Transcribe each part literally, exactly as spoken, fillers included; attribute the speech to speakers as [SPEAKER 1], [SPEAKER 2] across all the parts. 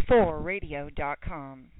[SPEAKER 1] four radio dot com.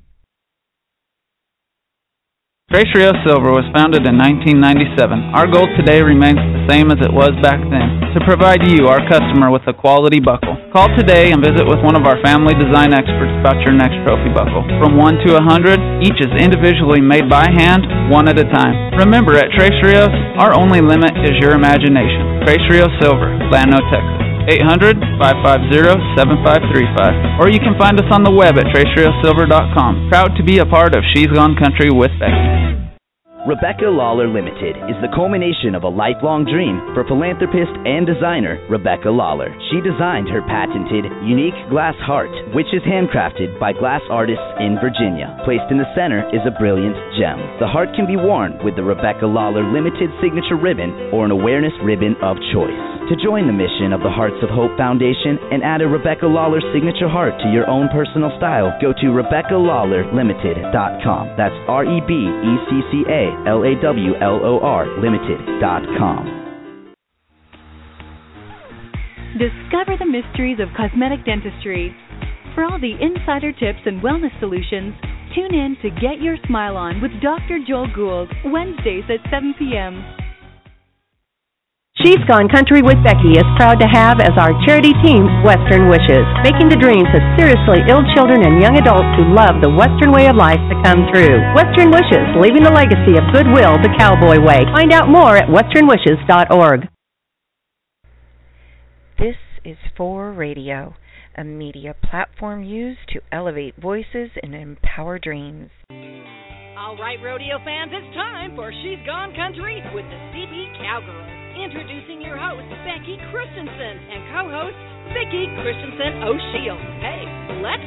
[SPEAKER 2] Tres Rios Silver was founded in nineteen ninety-seven. Our goal today remains the same as it was back then, to provide you, our customer, with a quality buckle. Call today and visit with one of our family design experts about your next trophy buckle. From one to a hundred, each is individually made by hand, one at a time. Remember, at Tres Rios, our only limit is your imagination. Tres Rios Silver, Llano, Texas. eight hundred, five five zero, seven five three five. Or you can find us on the web at tres rios silver dot com. Proud to be a part of She's Gone Country with Becky.
[SPEAKER 3] Rebecca Lawler Limited is the culmination of a lifelong dream for philanthropist and designer Rebecca Lawler. She designed her patented, unique glass heart, which is handcrafted by glass artists in Virginia. Placed in the center is a brilliant gem. The heart can be worn with the Rebecca Lawler Limited signature ribbon or an awareness ribbon of choice. To join the mission of the Hearts of Hope Foundation and add a Rebecca Lawler signature heart to your own personal style, go to rebecca lawler limited dot com. That's R E B E C C A L A W L O R limited dot com.
[SPEAKER 4] Discover the mysteries of cosmetic dentistry. For all the insider tips and wellness solutions, tune in to Get Your Smile On with Doctor Joel Gould, Wednesdays at seven p.m.
[SPEAKER 5] She's Gone Country with Becky is proud to have as our charity team Western Wishes, making the dreams of seriously ill children and young adults who love the Western way of life to come true. Western Wishes, leaving the legacy of goodwill the cowboy way. Find out more at western wishes dot org.
[SPEAKER 1] This is four Radio, a media platform used to elevate voices and empower dreams.
[SPEAKER 6] All right, rodeo fans, it's time for She's Gone Country with the C B Cowgirls. Introducing your host, Becky Christensen, and co-host, Vicki Christensen O'Shields. Hey, let's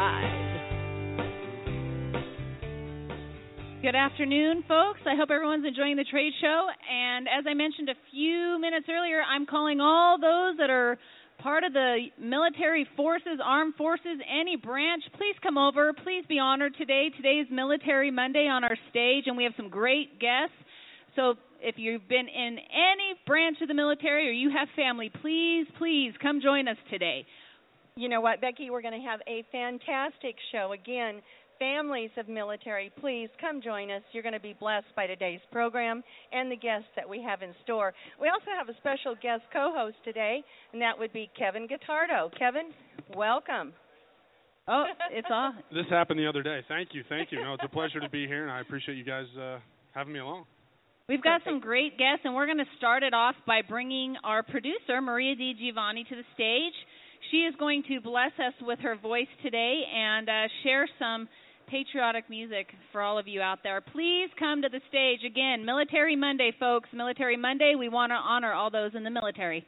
[SPEAKER 6] ride.
[SPEAKER 7] Good afternoon, folks. I hope everyone's enjoying the trade show. And as I mentioned a few minutes earlier, I'm calling all those that are part of the military forces, armed forces, any branch. Please come over. Please be honored today. Today is Military Monday on our stage, and we have some great guests. So if you've been in any branch of the military or you have family, please, please come join us today.
[SPEAKER 8] You know what, Becky, we're going to have a fantastic show. Again, families of military, please come join us. You're going to be blessed by today's program and the guests that we have in store. We also have a special guest co-host today, and that would be Kevin Gottardo. Kevin, welcome.
[SPEAKER 7] Oh, it's all.
[SPEAKER 9] This happened the other day. Thank you, thank you. No, it's a pleasure to be here, and I appreciate you guys uh, having me along.
[SPEAKER 7] We've got some great guests, and we're going to start it off by bringing our producer, Maria Di Giovanni, to the stage. She is going to bless us with her voice today and uh, share some patriotic music for all of you out there. Please come to the stage. Again, Military Monday, folks. Military Monday, we want to honor all those in the military.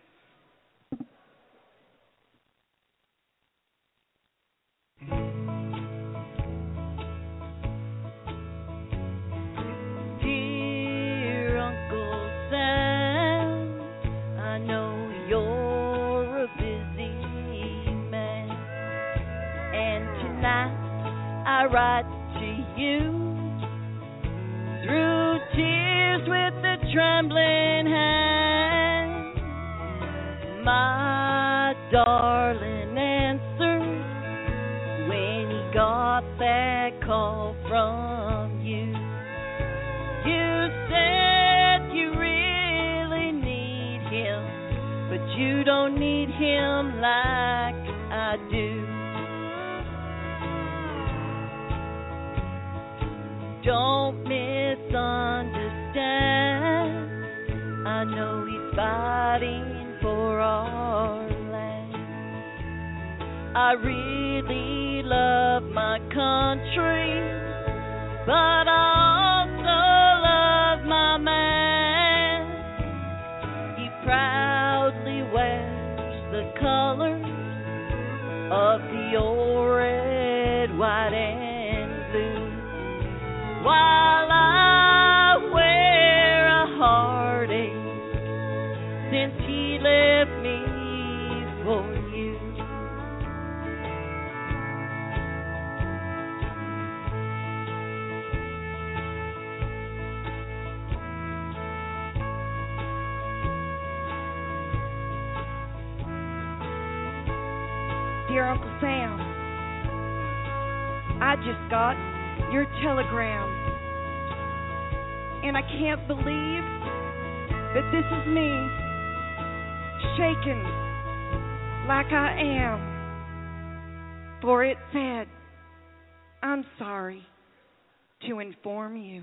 [SPEAKER 10] I write to you through tears with a trembling hand. My darling answered when he got that call from you. You said you really need him, but you don't need him like I do. Don't misunderstand. I know he's fighting for our land. I really love my country, but I also love my man. He proudly wears the colors of the old red, white, and blue. While I wear a heartache since he left me for you. Dear Uncle Sam,
[SPEAKER 11] I just got your telegram. And I can't believe that this is me, shaken like I am. For it said, I'm sorry to inform you.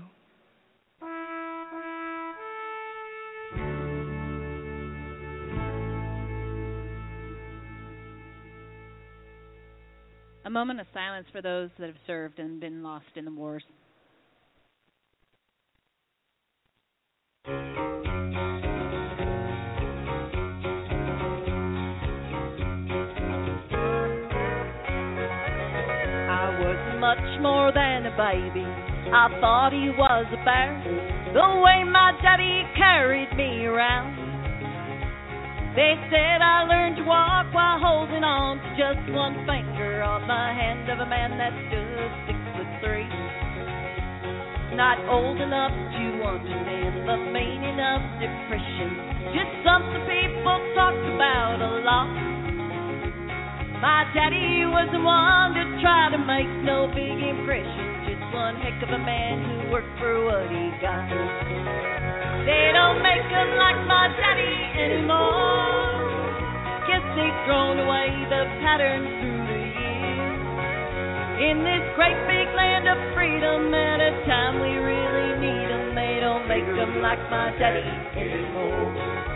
[SPEAKER 7] A moment of silence for those that have served and been lost in the wars.
[SPEAKER 10] I was much more than a baby. I thought he was a bear. The way my daddy carried me around. They said I learned to walk while holding on to just one finger on the hand of a man that stood six foot three. Not old enough to understand the meaning of depression, just something people talked about a lot. My daddy was the one to try to make no big impression, just one heck of a man who worked for what he got. They don't make them like my daddy anymore. Guess they've thrown away the patterns through the years. In this great big land of freedom, at a time we really need them, they don't make them like my daddy anymore.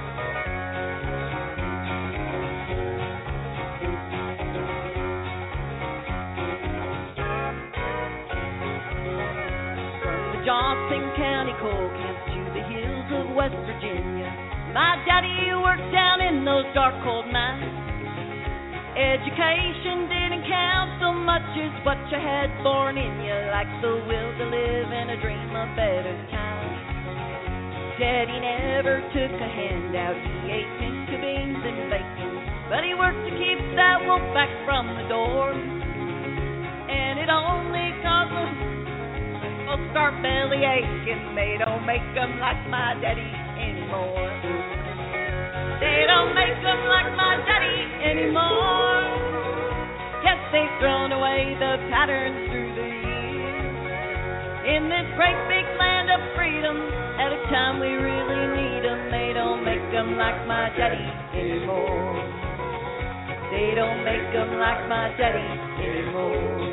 [SPEAKER 10] From the Johnson County coal camps to the hills of West Virginia, my daddy worked down in those dark, cold mines. Education didn't count so much as what you had born in you, like the will to live and a dream of better times. Daddy never took a handout, he ate pinto beans and bacon, but he worked to keep that wolf back from the door. And it only caused them folks start belly aching. They don't make them like my daddy anymore. They don't make them like my daddy anymore. Yes, they've thrown away the patterns through the years. In this great big land of freedom, at a time we really need them, they don't make them like my daddy anymore. They don't make them like my daddy anymore.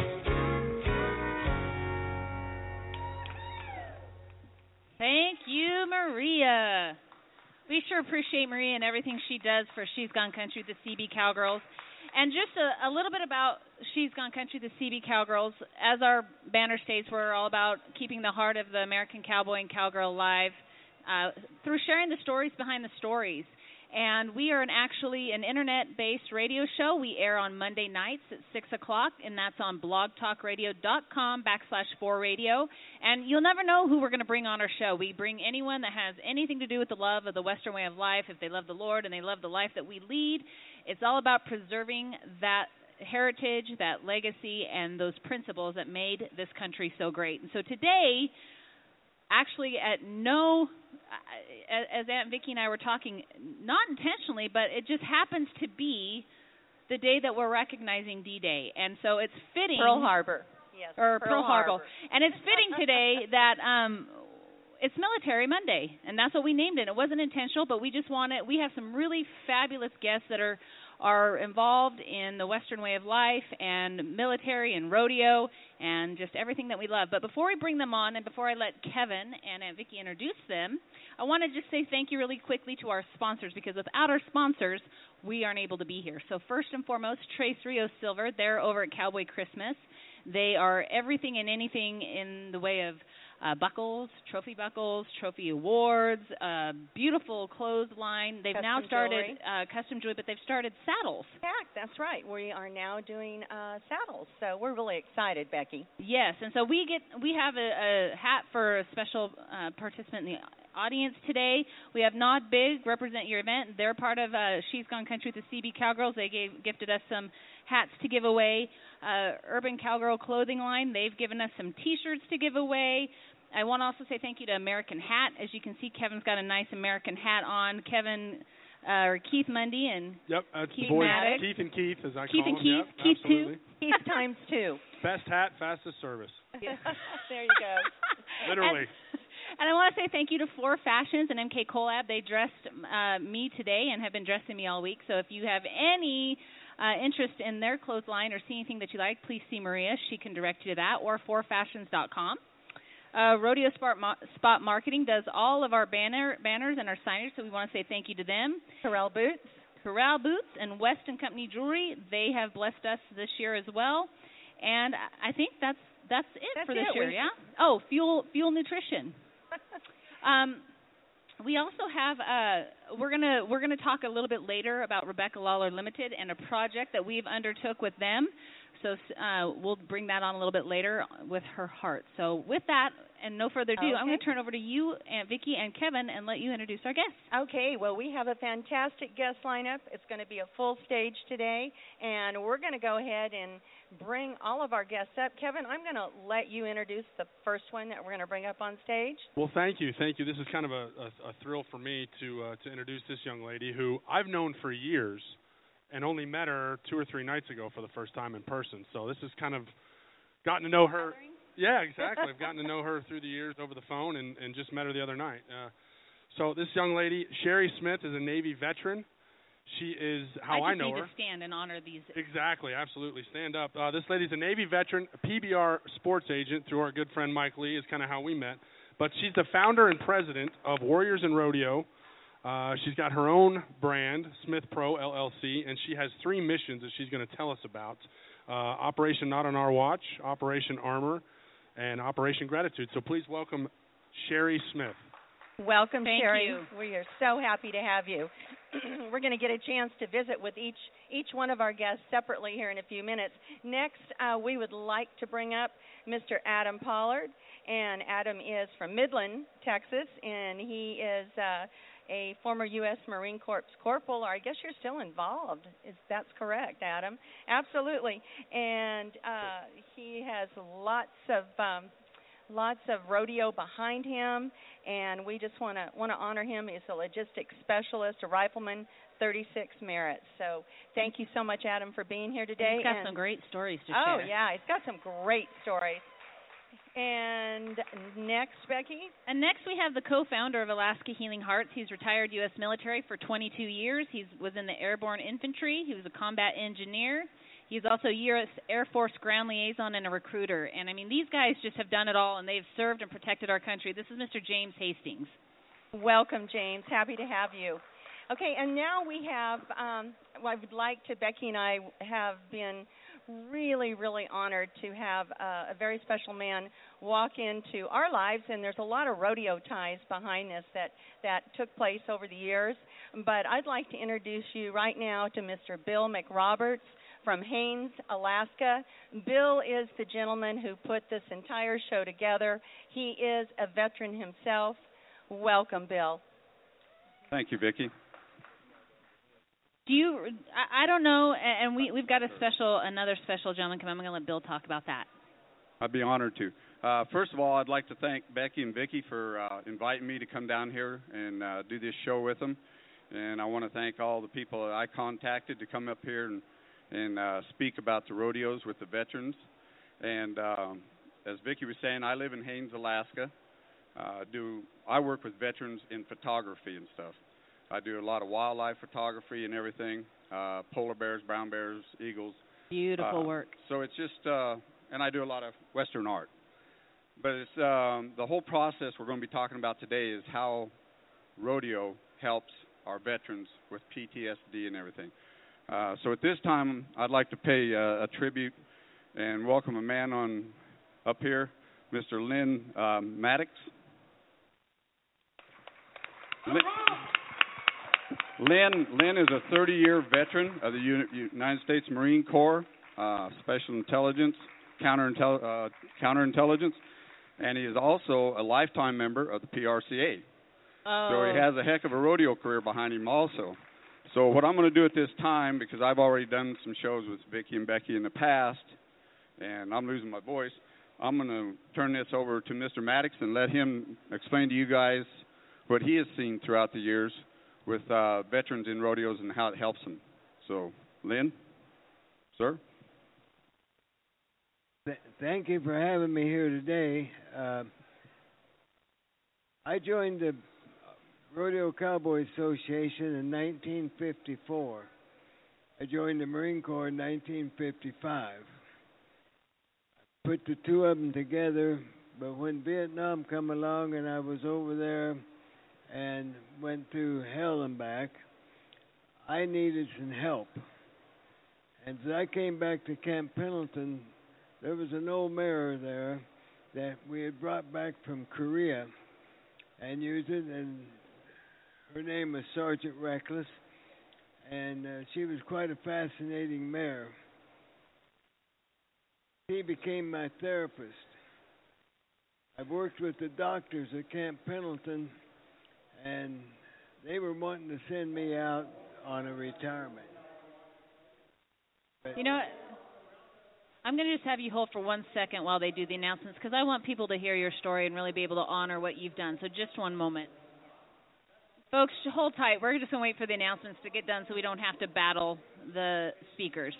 [SPEAKER 7] Thank you, Maria. We sure appreciate Maria and everything she does for She's Gone Country, the C B Cowgirls. And just a, a little bit about She's Gone Country, the C B Cowgirls. As our banner states, we're all about keeping the heart of the American cowboy and cowgirl alive uh, through sharing the stories behind the stories. And we are an actually an internet-based radio show. We air on Monday nights at six o'clock, and that's on blogtalkradio.com backslash four radio. And you'll never know who we're going to bring on our show. We bring anyone that has anything to do with the love of the Western way of life. If they love the Lord and they love the life that we lead, it's all about preserving that heritage, that legacy, and those principles that made this country so great. And so today, actually at no... as Aunt Vicki and I were talking, not intentionally, but it just happens to be the day that we're recognizing D-Day. And so it's fitting.
[SPEAKER 8] Pearl Harbor.
[SPEAKER 7] Yes, or Pearl, Pearl Harbor. Harbor. And it's fitting today that um, it's Military Monday, and that's what we named it. It wasn't intentional, but we just wanted, we have some really fabulous guests that are are involved in the Western way of life and military and rodeo and just everything that we love. But before we bring them on and before I let Kevin and Aunt Vicki introduce them, I want to just say thank you really quickly to our sponsors, because without our sponsors, we aren't able to be here. So first and foremost, Tres Rios Silver. They're over at Cowboy Christmas. They are everything and anything in the way of uh, buckles, trophy buckles, trophy awards, uh, beautiful clothesline. They've
[SPEAKER 8] custom
[SPEAKER 7] now started
[SPEAKER 8] jewelry.
[SPEAKER 7] Uh, custom jewelry, but they've started saddles.
[SPEAKER 8] Yeah, that's right. We are now doing uh, saddles, so we're really excited, Becky.
[SPEAKER 7] Yes, and so we get we have a, a hat for a special uh, participant in the audience today. We have Nod Big, represent your event. They're part of uh, She's Gone Country with the C B Cowgirls. They gave, gifted us some hats to give away. Uh, Urban Cowgirl Clothing Line, they've given us some T-shirts to give away. I want to also say thank you to American Hat. As you can see, Kevin's got a nice American hat on. Kevin, uh, or Keith Mundy and
[SPEAKER 9] yep, that's
[SPEAKER 7] Keith
[SPEAKER 9] the boys,
[SPEAKER 7] Maddox.
[SPEAKER 9] Keith and Keith, as I
[SPEAKER 7] Keith
[SPEAKER 9] call
[SPEAKER 7] and
[SPEAKER 9] them.
[SPEAKER 7] Keith,
[SPEAKER 9] Yep,
[SPEAKER 7] Keith
[SPEAKER 9] absolutely.
[SPEAKER 7] too.
[SPEAKER 8] He Pennies times two.
[SPEAKER 9] Best hat, fastest service.
[SPEAKER 8] There you go.
[SPEAKER 9] Literally.
[SPEAKER 7] And, and I want to say thank you to Four Fashions and M K Collab. They dressed uh, me today and have been dressing me all week. So if you have any uh, interest in their clothesline or see anything that you like, please see Maria. She can direct you to that, or four fashions dot com. Uh, Rodeo Spot, Mo- Spot Marketing does all of our banner banners and our signage, so we want to say thank you to them.
[SPEAKER 8] Corral Boots.
[SPEAKER 7] Corral Boots and West and Company Jewelry, they have blessed us this year as well. And I think that's that's it
[SPEAKER 8] that's
[SPEAKER 7] for this
[SPEAKER 8] it.
[SPEAKER 7] year,
[SPEAKER 8] we
[SPEAKER 7] yeah? Oh, Fuel Fuel Nutrition. um, we also have uh, we're gonna we're gonna talk a little bit later about Rebecca Lawler Limited and a project that we've undertook with them. So uh, we'll bring that on a little bit later with her heart. So with that, and no further ado,
[SPEAKER 8] okay.
[SPEAKER 7] I'm going to turn over to you, Aunt Vicki and Kevin, and let you introduce our guests.
[SPEAKER 8] Okay, well, we have a fantastic guest lineup. It's going to be a full stage today, and we're going to go ahead and bring all of our guests up. Kevin, I'm going to let you introduce the first one that we're going to bring up on stage.
[SPEAKER 9] Well, thank you, thank you. This is kind of a, a, a thrill for me to uh, to introduce this young lady who I've known for years, and only met her two or three nights ago for the first time in person. So this is kind of gotten to know her. Yeah, exactly. I've gotten to know her through the years over the phone, and, and just met her the other night. Uh, so this young lady, Sherry Smith, is a Navy veteran. She is how I,
[SPEAKER 7] I
[SPEAKER 9] know
[SPEAKER 7] need
[SPEAKER 9] her.
[SPEAKER 7] to stand and honor these.
[SPEAKER 9] Exactly, absolutely. Stand up. Uh, this lady's a Navy veteran, a P B R sports agent through our good friend Mike Lee is kind of how we met. But she's the founder and president of Warriors in Rodeo. Uh, she's got her own brand, Smith Pro L L C, and she has three missions that she's going to tell us about. Uh, Operation Not on Our Watch, Operation Armor, and Operation Gratitude. So please welcome Sherry Smith.
[SPEAKER 8] Welcome,
[SPEAKER 7] Thank
[SPEAKER 8] Sherry.
[SPEAKER 7] you.
[SPEAKER 8] We are so happy to have you. We're going to get a chance to visit with each each one of our guests separately here in a few minutes. Next, uh, we would like to bring up Mister Adam Pollard, and Adam is from Midland, Texas, and he is uh, a former U S Marine Corps corporal, or I guess you're still involved. Is that's correct, Adam? Absolutely. And uh, he has lots of um, lots of rodeo behind him, and we just want to want to honor him. He's a logistics specialist, a rifleman, thirty-six Merit. So thank you so much, Adam, for being here today.
[SPEAKER 7] He's got
[SPEAKER 8] and
[SPEAKER 7] some great stories to
[SPEAKER 8] oh,
[SPEAKER 7] share.
[SPEAKER 8] Oh, yeah, he's got some great stories. And next, Becky?
[SPEAKER 7] And next we have the co-founder of Alaska Healing Hearts. He's retired U S military for twenty-two years. He was in the Airborne Infantry. He was a combat engineer. He's also U S Air Force ground liaison and a recruiter. And, I mean, these guys just have done it all, and they've served and protected our country. This is Mister James Hastings.
[SPEAKER 8] Welcome, James. Happy to have you. Okay, and now we have, um, well, I would like to, Becky and I have been really, really honored to have uh, a very special man walk into our lives, and there's a lot of rodeo ties behind this that, that took place over the years. But I'd like to introduce you right now to Mister Bill McRoberts from Haines, Alaska. Bill is the gentleman who put this entire show together. He is a veteran himself. Welcome, Bill.
[SPEAKER 12] Thank you, Vicki.
[SPEAKER 7] Do you? I, I don't know, and we we've got a special, another special gentleman coming. I'm going to let Bill talk about that.
[SPEAKER 12] I'd be honored to. Uh, first of all, I'd like to thank Becky and Vicki for uh, inviting me to come down here and uh, do this show with them. And I want to thank all the people that I contacted to come up here and and uh, speak about the rodeos with the veterans. And um, as Vicki was saying, I live in Haines, Alaska. Uh, do I work with veterans in photography and stuff. I do a lot of wildlife photography and everything, uh, polar bears, brown bears, eagles.
[SPEAKER 7] Beautiful
[SPEAKER 12] uh,
[SPEAKER 7] work.
[SPEAKER 12] So it's just, uh, and I do a lot of Western art. But it's um, the whole process we're going to be talking about today is how rodeo helps our veterans with P T S D and everything. Uh, so at this time, I'd like to pay uh, a tribute and welcome a man on up here, Mister Lynn um, Maddox. Lynn, Lynn, Lynn is a thirty-year veteran of the U- United States Marine Corps, uh, Special Intelligence, Counterintel- uh, Counterintelligence, and he is also a lifetime member of the P R C A.
[SPEAKER 7] Oh.
[SPEAKER 12] So he has a heck of a rodeo career behind him also. So what I'm going to do at this time, because I've already done some shows with Vicki and Becky in the past, and I'm losing my voice, I'm going to turn this over to Mister Maddox and let him explain to you guys what he has seen throughout the years with uh, veterans in rodeos and how it helps them. So, Lynn, sir?
[SPEAKER 13] th- thank you for having me here today. Uh, I joined the Rodeo Cowboy Association in nineteen fifty-four. I joined the Marine Corps in nineteen fifty-five. Put the two of them together, but when Vietnam come along and I was over there and went through hell and back, I needed some help. And as I came back to Camp Pendleton, there was an old mare there that we had brought back from Korea and used it, and her name was Sergeant Reckless, and uh, she was quite a fascinating mare. He became my therapist. I've worked with the doctors at Camp Pendleton, and they were wanting to send me out on a retirement. But
[SPEAKER 7] You know what? I'm going to just have you hold for one second while they do the announcements, because I want people to hear your story and really be able to honor what you've done. So just one moment. Folks, hold tight. We're just going to wait for the announcements to get done so we don't have to battle the speakers.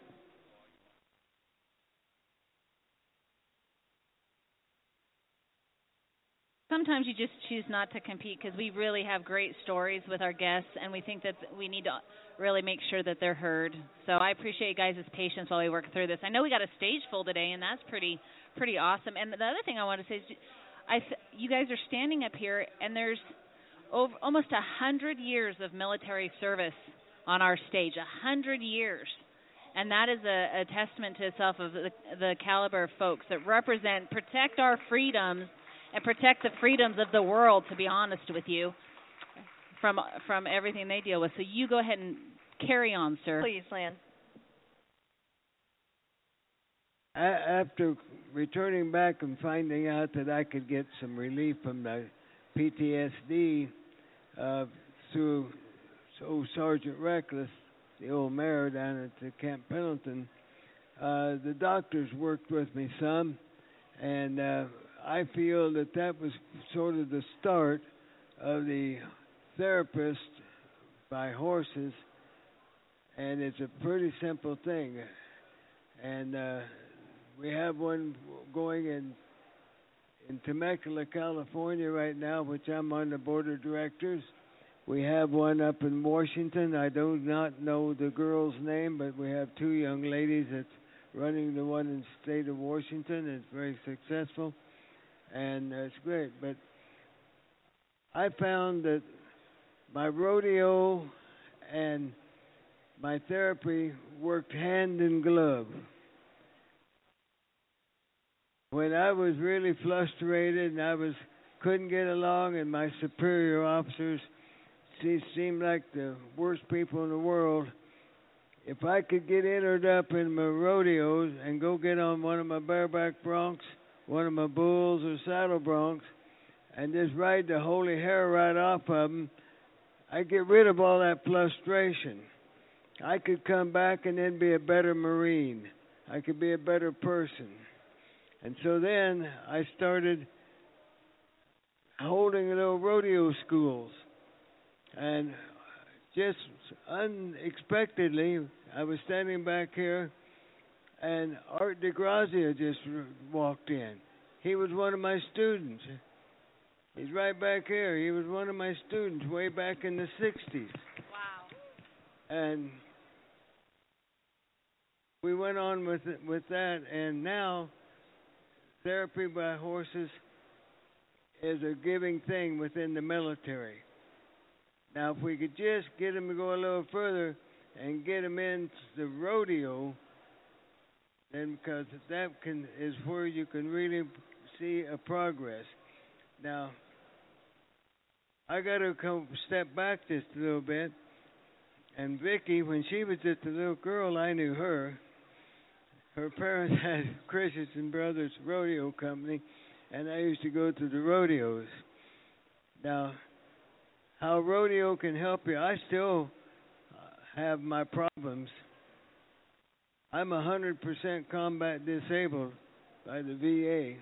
[SPEAKER 7] Sometimes you just choose not to compete because we really have great stories with our guests, and we think that we need to really make sure that they're heard. So I appreciate you guys' patience while we work through this. I know we got a stage full today, and that's pretty pretty awesome. And the other thing I want to say is, I th- you guys are standing up here, and there's over almost a hundred years of military service on our stage. A hundred years. And that is a, a testament to itself of the, the caliber of folks that represent, protect our freedoms, and protect the freedoms of the world, to be honest with you, from from everything they deal with. So you go ahead and carry on, sir.
[SPEAKER 8] Please, Lynn.
[SPEAKER 13] A- after returning back and finding out that I could get some relief from the P T S D uh, through old Sergeant Reckless, the old mare down at the Camp Pendleton, uh, the doctors worked with me some, and uh, I feel that that was sort of the start of the therapist by horses, and it's a pretty simple thing. And uh, we have one going in in Temecula, California right now, which I'm on the board of directors. We have one up in Washington. I do not know the girl's name, but we have two young ladies that's running the one in the state of Washington. It's very successful, and uh, it's great. But I found that my rodeo and my therapy worked hand in glove. When I was really frustrated and I was couldn't get along, and my superior officers se- seemed like the worst people in the world, if I could get entered up in my rodeos and go get on one of my bareback broncs, one of my bulls or saddle broncs, and just ride the holy hair right off of them, I'd get rid of all that frustration. I could come back and then be a better Marine. I could be a better person. And so then I started holding little rodeo schools. And just unexpectedly, I was standing back here, and Art DeGrazia just r- walked in. He was one of my students. He's right back here. He was one of my students way back in the sixties.
[SPEAKER 7] Wow.
[SPEAKER 13] And we went on with it, with that, and now therapy by horses is a giving thing within the military. Now, if we could just get them to go a little further and get them into the rodeo, then because that can is where you can really see a progress. Now, I got to come step back just a little bit. And Vicky, when she was just a little girl, I knew her. Her parents had Christensen Brothers Rodeo Company, and I used to go to the rodeos. Now, how rodeo can help you, I still have my problems. I'm one hundred percent combat disabled by the V A.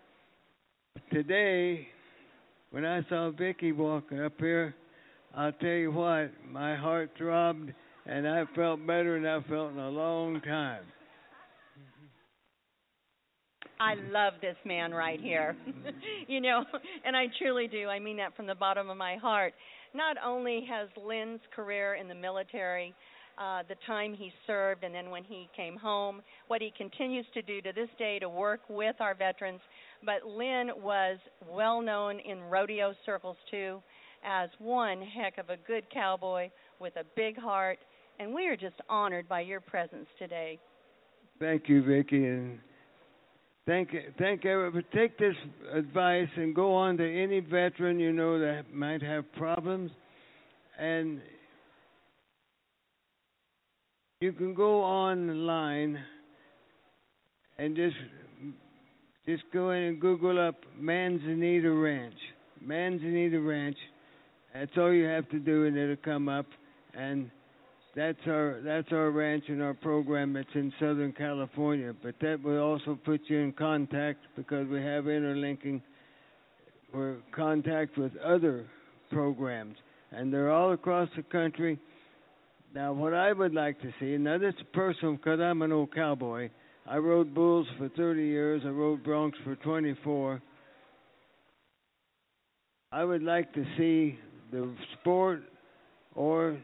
[SPEAKER 13] Today, when I saw Vicky walking up here, I'll tell you what, my heart throbbed, and I felt better than I felt in a long time.
[SPEAKER 8] I love this man right here. You know, and I truly do. I mean that from the bottom of my heart. Not only has Lynn's career in the military, uh, the time he served, and then when he came home, what he continues to do to this day to work with our veterans, but Lynn was well known in rodeo circles too as one heck of a good cowboy with a big heart, and we are just honored by your presence today.
[SPEAKER 13] Thank you, Vicki, and thank thank everybody. Take this advice and go on to any veteran you know that might have problems, and you can go online and just just go in and Google up Manzanita Ranch. Manzanita Ranch. That's all you have to do, and it'll come up. And that's our that's our ranch and our program that's in Southern California. But that will also put you in contact, because we have interlinking. We're in contact with other programs, and they're all across the country. Now, what I would like to see, and now this is personal because I'm an old cowboy. I rode bulls for thirty years. I rode broncs for twenty-four. I would like to see the sport or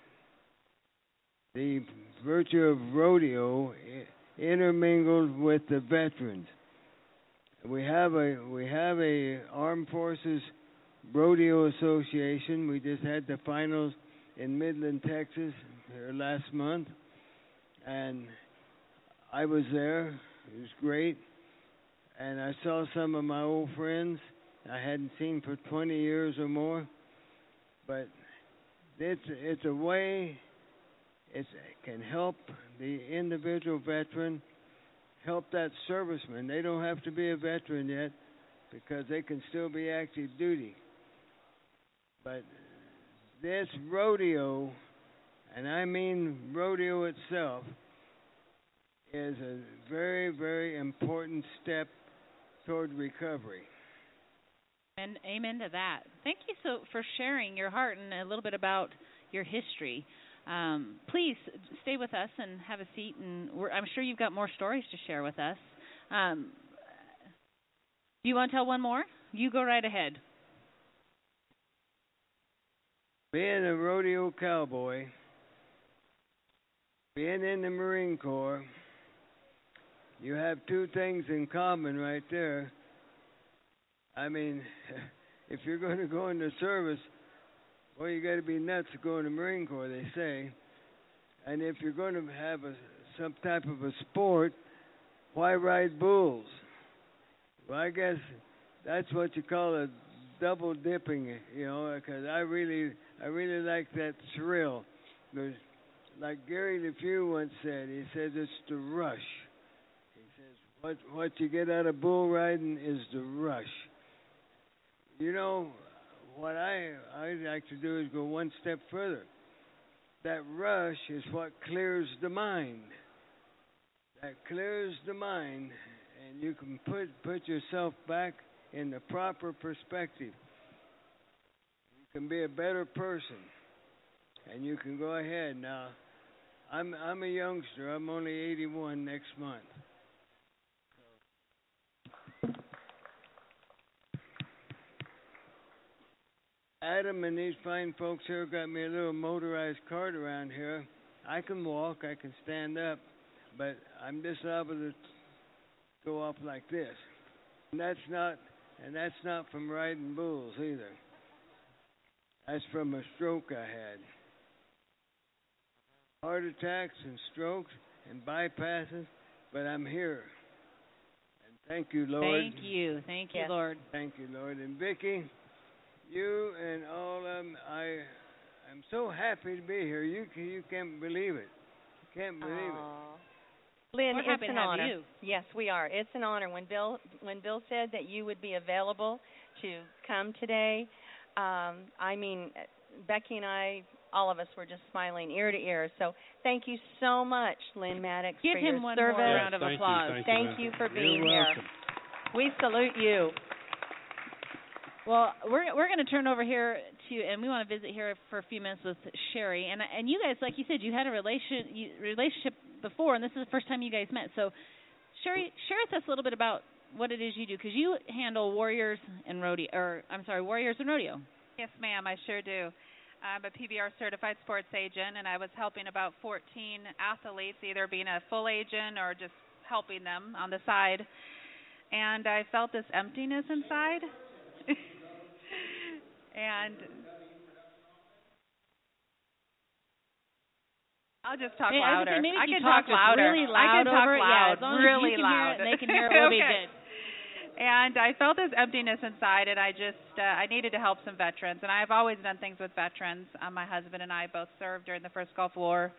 [SPEAKER 13] the virtue of rodeo intermingled with the veterans. We have a we have a Armed Forces Rodeo Association. We just had the finals in Midland, Texas, uh, last month, and I was there. It was great, and I saw some of my old friends I hadn't seen for twenty years or more. But it's it's a way it can help the individual veteran, help that serviceman. They don't have to be a veteran yet, because they can still be active duty. But this rodeo, and I mean rodeo itself, is a very, very important step toward recovery.
[SPEAKER 7] And amen to that. Thank you so for sharing your heart and a little bit about your history. Um, please stay with us and have a seat, and we're, I'm sure you've got more stories to share with us. Um, do you want to tell one more? You go right ahead.
[SPEAKER 13] Being a rodeo cowboy, being in the Marine Corps, you have two things in common right there. I mean, if you're going to go into service, well, you got to be nuts to go in the Marine Corps, they say. And if you're going to have a, some type of a sport, why ride bulls? Well, I guess that's what you call a double dipping, you know, because I really, I really like that thrill. There's, like Gary LeFew once said, he says it's the rush. He says what what you get out of bull riding is the rush. You know, what I I like to do is go one step further. That rush is what clears the mind. That clears the mind, and you can put put yourself back in the proper perspective. You can be a better person, and you can go ahead. Now, I'm I'm a youngster. I'm only eighty-one next month. Adam and these fine folks here got me a little motorized cart around here. I can walk, I can stand up, but I'm just able to go up like this. And that's not and that's not from riding bulls either. That's from a stroke I had. Heart attacks and strokes and bypasses, but I'm here. And thank you, Lord.
[SPEAKER 7] Thank you. Thank you,
[SPEAKER 8] yes.
[SPEAKER 7] Lord.
[SPEAKER 13] Thank you, Lord. And Vicki, you and all of them, I am so happy to be here. You can, you can't believe it. You can't believe
[SPEAKER 8] Aww. it. Lynn,
[SPEAKER 7] We're
[SPEAKER 8] it's
[SPEAKER 7] happy
[SPEAKER 8] an
[SPEAKER 7] to have
[SPEAKER 8] honor.
[SPEAKER 7] you.
[SPEAKER 8] Yes, we are. It's an honor. When Bill when Bill said that you would be available to come today, um, I mean, Becky and I, all of us were just smiling ear to ear. So thank you so much, Lynn Maddox,
[SPEAKER 7] Give
[SPEAKER 8] for
[SPEAKER 7] him
[SPEAKER 8] your
[SPEAKER 7] one
[SPEAKER 8] service.
[SPEAKER 7] more round of
[SPEAKER 9] Yes, thank you,
[SPEAKER 7] applause.
[SPEAKER 9] thank
[SPEAKER 8] Thank you for being
[SPEAKER 13] You're
[SPEAKER 8] here.
[SPEAKER 13] welcome.
[SPEAKER 8] We salute you.
[SPEAKER 7] Well, we're we're going to turn over here to, and we want to visit here for a few minutes with Sherry. And and you guys, like you said, you had a relation you, relationship before, and this is the first time you guys met. So, Sherry, share with us a little bit about what it is you do, because you handle Warriors and rodeo, or I'm sorry, Warriors and rodeo.
[SPEAKER 14] Yes, ma'am, I sure do. I'm a P B R certified sports agent, and I was helping about fourteen athletes, either being a full agent or just helping them on the side. And I felt this emptiness inside. And I'll just talk
[SPEAKER 7] Hey,
[SPEAKER 14] louder.
[SPEAKER 7] I, maybe
[SPEAKER 14] I
[SPEAKER 7] you
[SPEAKER 14] can
[SPEAKER 7] talk
[SPEAKER 14] talk louder.
[SPEAKER 7] really loud
[SPEAKER 14] I can talk
[SPEAKER 7] over it.
[SPEAKER 14] loud,
[SPEAKER 7] Yeah, as long
[SPEAKER 14] really
[SPEAKER 7] as you can
[SPEAKER 14] loud.
[SPEAKER 7] Hear it, they can hear it. We'll be
[SPEAKER 14] Okay.
[SPEAKER 7] good.
[SPEAKER 14] And I felt this emptiness inside, and I just uh, I needed to help some veterans. And I've always done things with veterans. Um, my husband and I both served during the first Gulf War,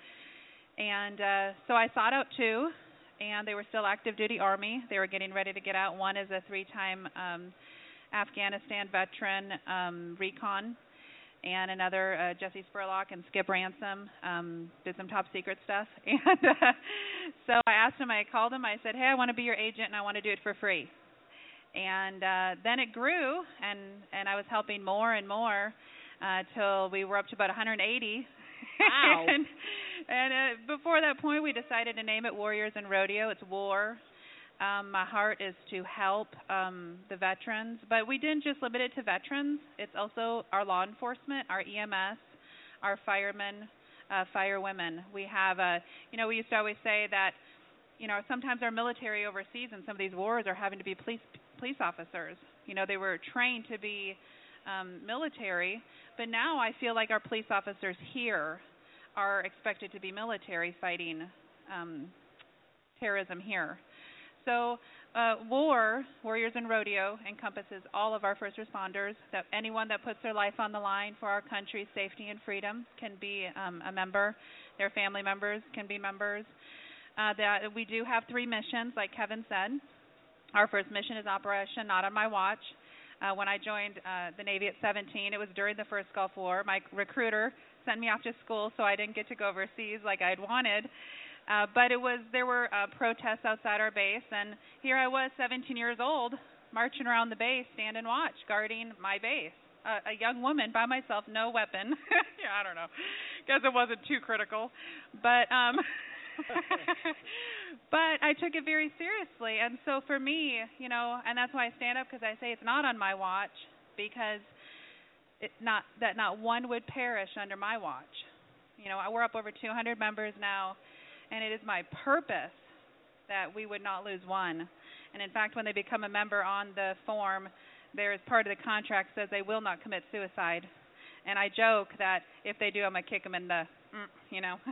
[SPEAKER 14] and uh, so I sought out two, and they were still active duty Army. They were getting ready to get out. One is a three-time um, Afghanistan veteran, um, recon, and another uh, Jesse Spurlock and Skip Ransom um, did some top secret stuff. And uh, so I asked him. I called him. I said, "Hey, I want to be your agent, and I want to do it for free." And uh, then it grew, and, and I was helping more and more uh, till we were up to about one hundred eighty.
[SPEAKER 7] Wow.
[SPEAKER 14] and and uh, before that point, we decided to name it Warriors and Rodeo. It's war. Um, my heart is to help um, the veterans, but we didn't just limit it to veterans. It's also our law enforcement, our E M S, our firemen, uh, firewomen. We have a, you know, we used to always say that, you know, sometimes our military overseas in some of these wars are having to be police police officers. You know, they were trained to be um, military, but now I feel like our police officers here are expected to be military fighting um, terrorism here. So uh, war, Warriors and Rodeo, encompasses all of our first responders. That anyone that puts their life on the line for our country's safety and freedom can be um, a member. Their family members can be members. Uh, that we do have three missions, like Kevin said. Our first mission is Operation Not on My Watch. Uh, when I joined uh, the Navy at seventeen, it was during the first Gulf War. My recruiter sent me off to school, so I didn't get to go overseas like I'd wanted. Uh, but it was there were uh, protests outside our base, and here I was, seventeen years old, marching around the base, stand and watch, guarding my base. Uh, a young woman by myself, no weapon. Yeah, I don't know. Guess it wasn't too critical, but. Um, But I took it very seriously, and so for me, you know, and that's why I stand up, because I say it's not on my watch, because it not that not one would perish under my watch. You know, we're up over two hundred members now, and it is my purpose that we would not lose one. And in fact, when they become a member on the form, there is part of the contract says they will not commit suicide. And I joke that if they do, I'm going to kick them in the, you know.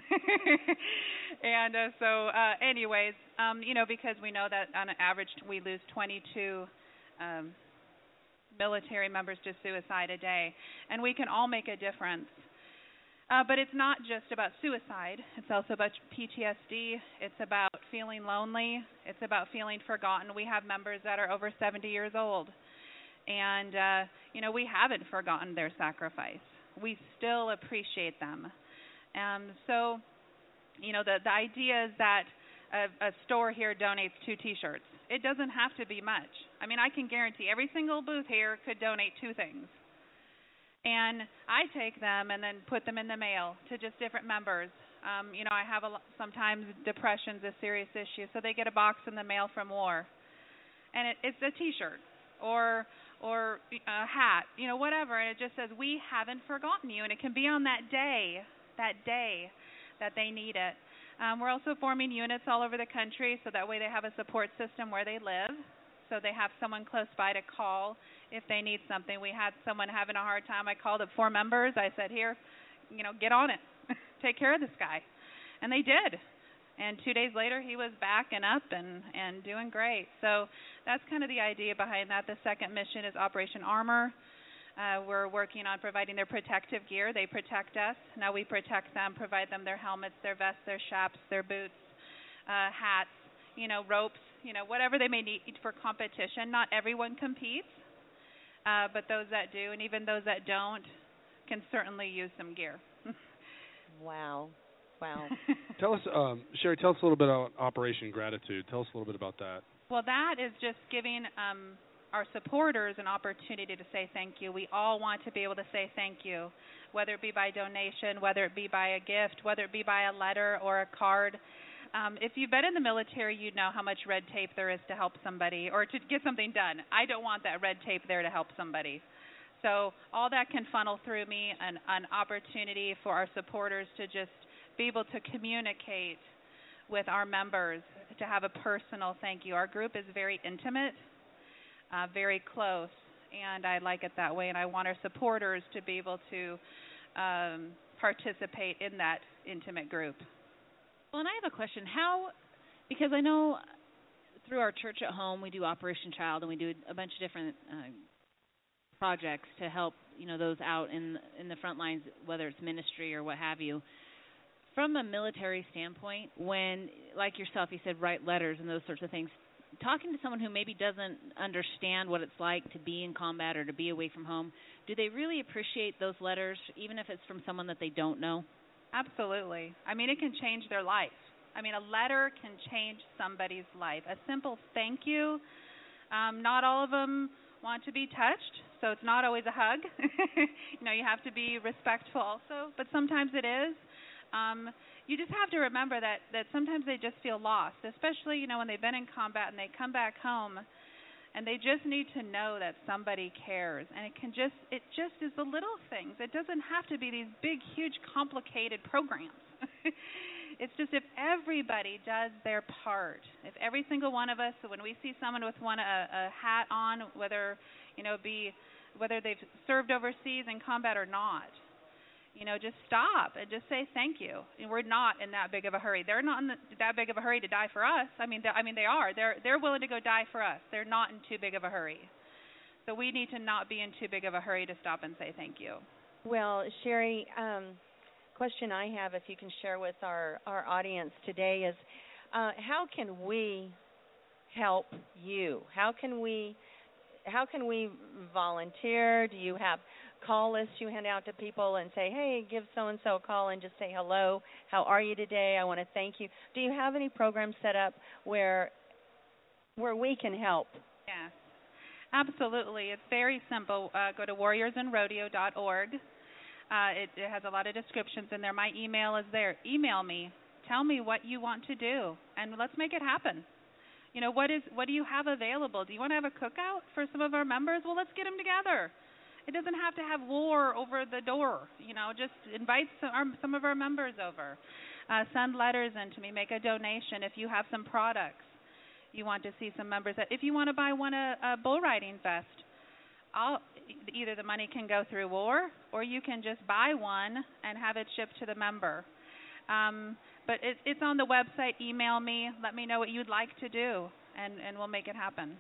[SPEAKER 14] And uh, so uh, anyways, um, you know, because we know that on average we lose twenty-two um, military members to suicide a day. And we can all make a difference. Uh, but it's not just about suicide. It's also about P T S D. It's about feeling lonely. It's about feeling forgotten. We have members that are over seventy years old. And, uh, you know, we haven't forgotten their sacrifice. We still appreciate them. Um, so, you know, the, the idea is that a, a store here donates two T-shirts. It doesn't have to be much. I mean, I can guarantee every single booth here could donate two things. And I take them and then put them in the mail to just different members. Um, you know, I have a, sometimes depression's a serious issue, so they get a box in the mail from war. And it, it's a T-shirt or or a hat, you know, whatever. And it just says, we haven't forgotten you. And it can be on that day, that day that they need it. Um, we're also forming units all over the country so that way they have a support system where they live. So they have someone close by to call if they need something. We had someone having a hard time. I called up four members. I said, here, you know, get on it. Take care of this guy. And they did. And two days later, he was back and up and, and doing great. So that's kind of the idea behind that. The second mission is Operation Armor. Uh, we're working on providing their protective gear. They protect us. Now we protect them, provide them their helmets, their vests, their chaps, their boots, uh, hats, you know, ropes, you know, whatever they may need for competition. Not everyone competes, uh, but those that do, and even those that don't, can certainly use some gear.
[SPEAKER 8] Wow. Wow.
[SPEAKER 9] Tell us, um, Sherry, tell us a little bit about Operation Gratitude. Tell us a little bit about that.
[SPEAKER 14] Well, that is just giving um, our supporters an opportunity to say thank you. We all want to be able to say thank you, whether it be by donation, whether it be by a gift, whether it be by a letter or a card. Um, if you've been in the military, you know how much red tape there is to help somebody or to get something done. I don't want that red tape there to help somebody. So all that can funnel through me, an, an opportunity for our supporters to just be able to communicate with our members, to have a personal thank you. Our group is very intimate, uh, very close, and I like it that way, and I want our supporters to be able to um, participate in that intimate group.
[SPEAKER 7] Well, and I have a question. How, because I know through our church at home we do Operation Child and we do a bunch of different uh, projects to help, you know, those out in in the front lines, whether it's ministry or what have you. From a military standpoint, when, like yourself, you said write letters and those sorts of things, talking to someone who maybe doesn't understand what it's like to be in combat or to be away from home, do they really appreciate those letters, even if it's from someone that they don't know?
[SPEAKER 14] Absolutely. I mean, it can change their life. I mean, a letter can change somebody's life. A simple thank you. Um, not all of them want to be touched, so it's not always a hug. You know, you have to be respectful also, but sometimes it is. Um, you just have to remember that, that sometimes they just feel lost, especially, you know, when they've been in combat and they come back home and they just need to know that somebody cares. And it can just, it just is the little things. It doesn't have to be these big, huge, complicated programs. It's just if everybody does their part, if every single one of us, so when we see someone with one a, a hat on, whether, you know, be, whether they've served overseas in combat or not, you know, just stop and just say thank you. And we're not in that big of a hurry. They're not in the, that big of a hurry to die for us. I mean, I mean they are. They're they're willing to go die for us. They're not in too big of a hurry. So we need to not be in too big of a hurry to stop and say thank you.
[SPEAKER 8] Well, Sherry, um, question I have, if you can share with our, our audience today, is uh, how can we help you? How can we how can we volunteer? Do you have call lists you hand out to people and say, hey, give so-and-so a call and just say hello, how are you today? I want to thank you. Do you have any programs set up where where we can help?
[SPEAKER 14] Yes, absolutely. It's very simple. Uh, go to warriors and rodeo dot org. Uh, it, it has a lot of descriptions in there. My email is there. Email me. Tell me what you want to do, and let's make it happen. You know, what is what do you have available? Do you want to have a cookout for some of our members? Well, let's get them together. It doesn't have to have war over the door. You know, just invite some, our, some of our members over. Uh, send letters in to me. Make a donation if you have some products you want to see some members. If you want to buy one a, a bull riding vest, I'll, either the money can go through war or you can just buy one and have it shipped to the member. Um, but it, it's on the website. Email me. Let me know what you'd like to do, and, and we'll make it happen.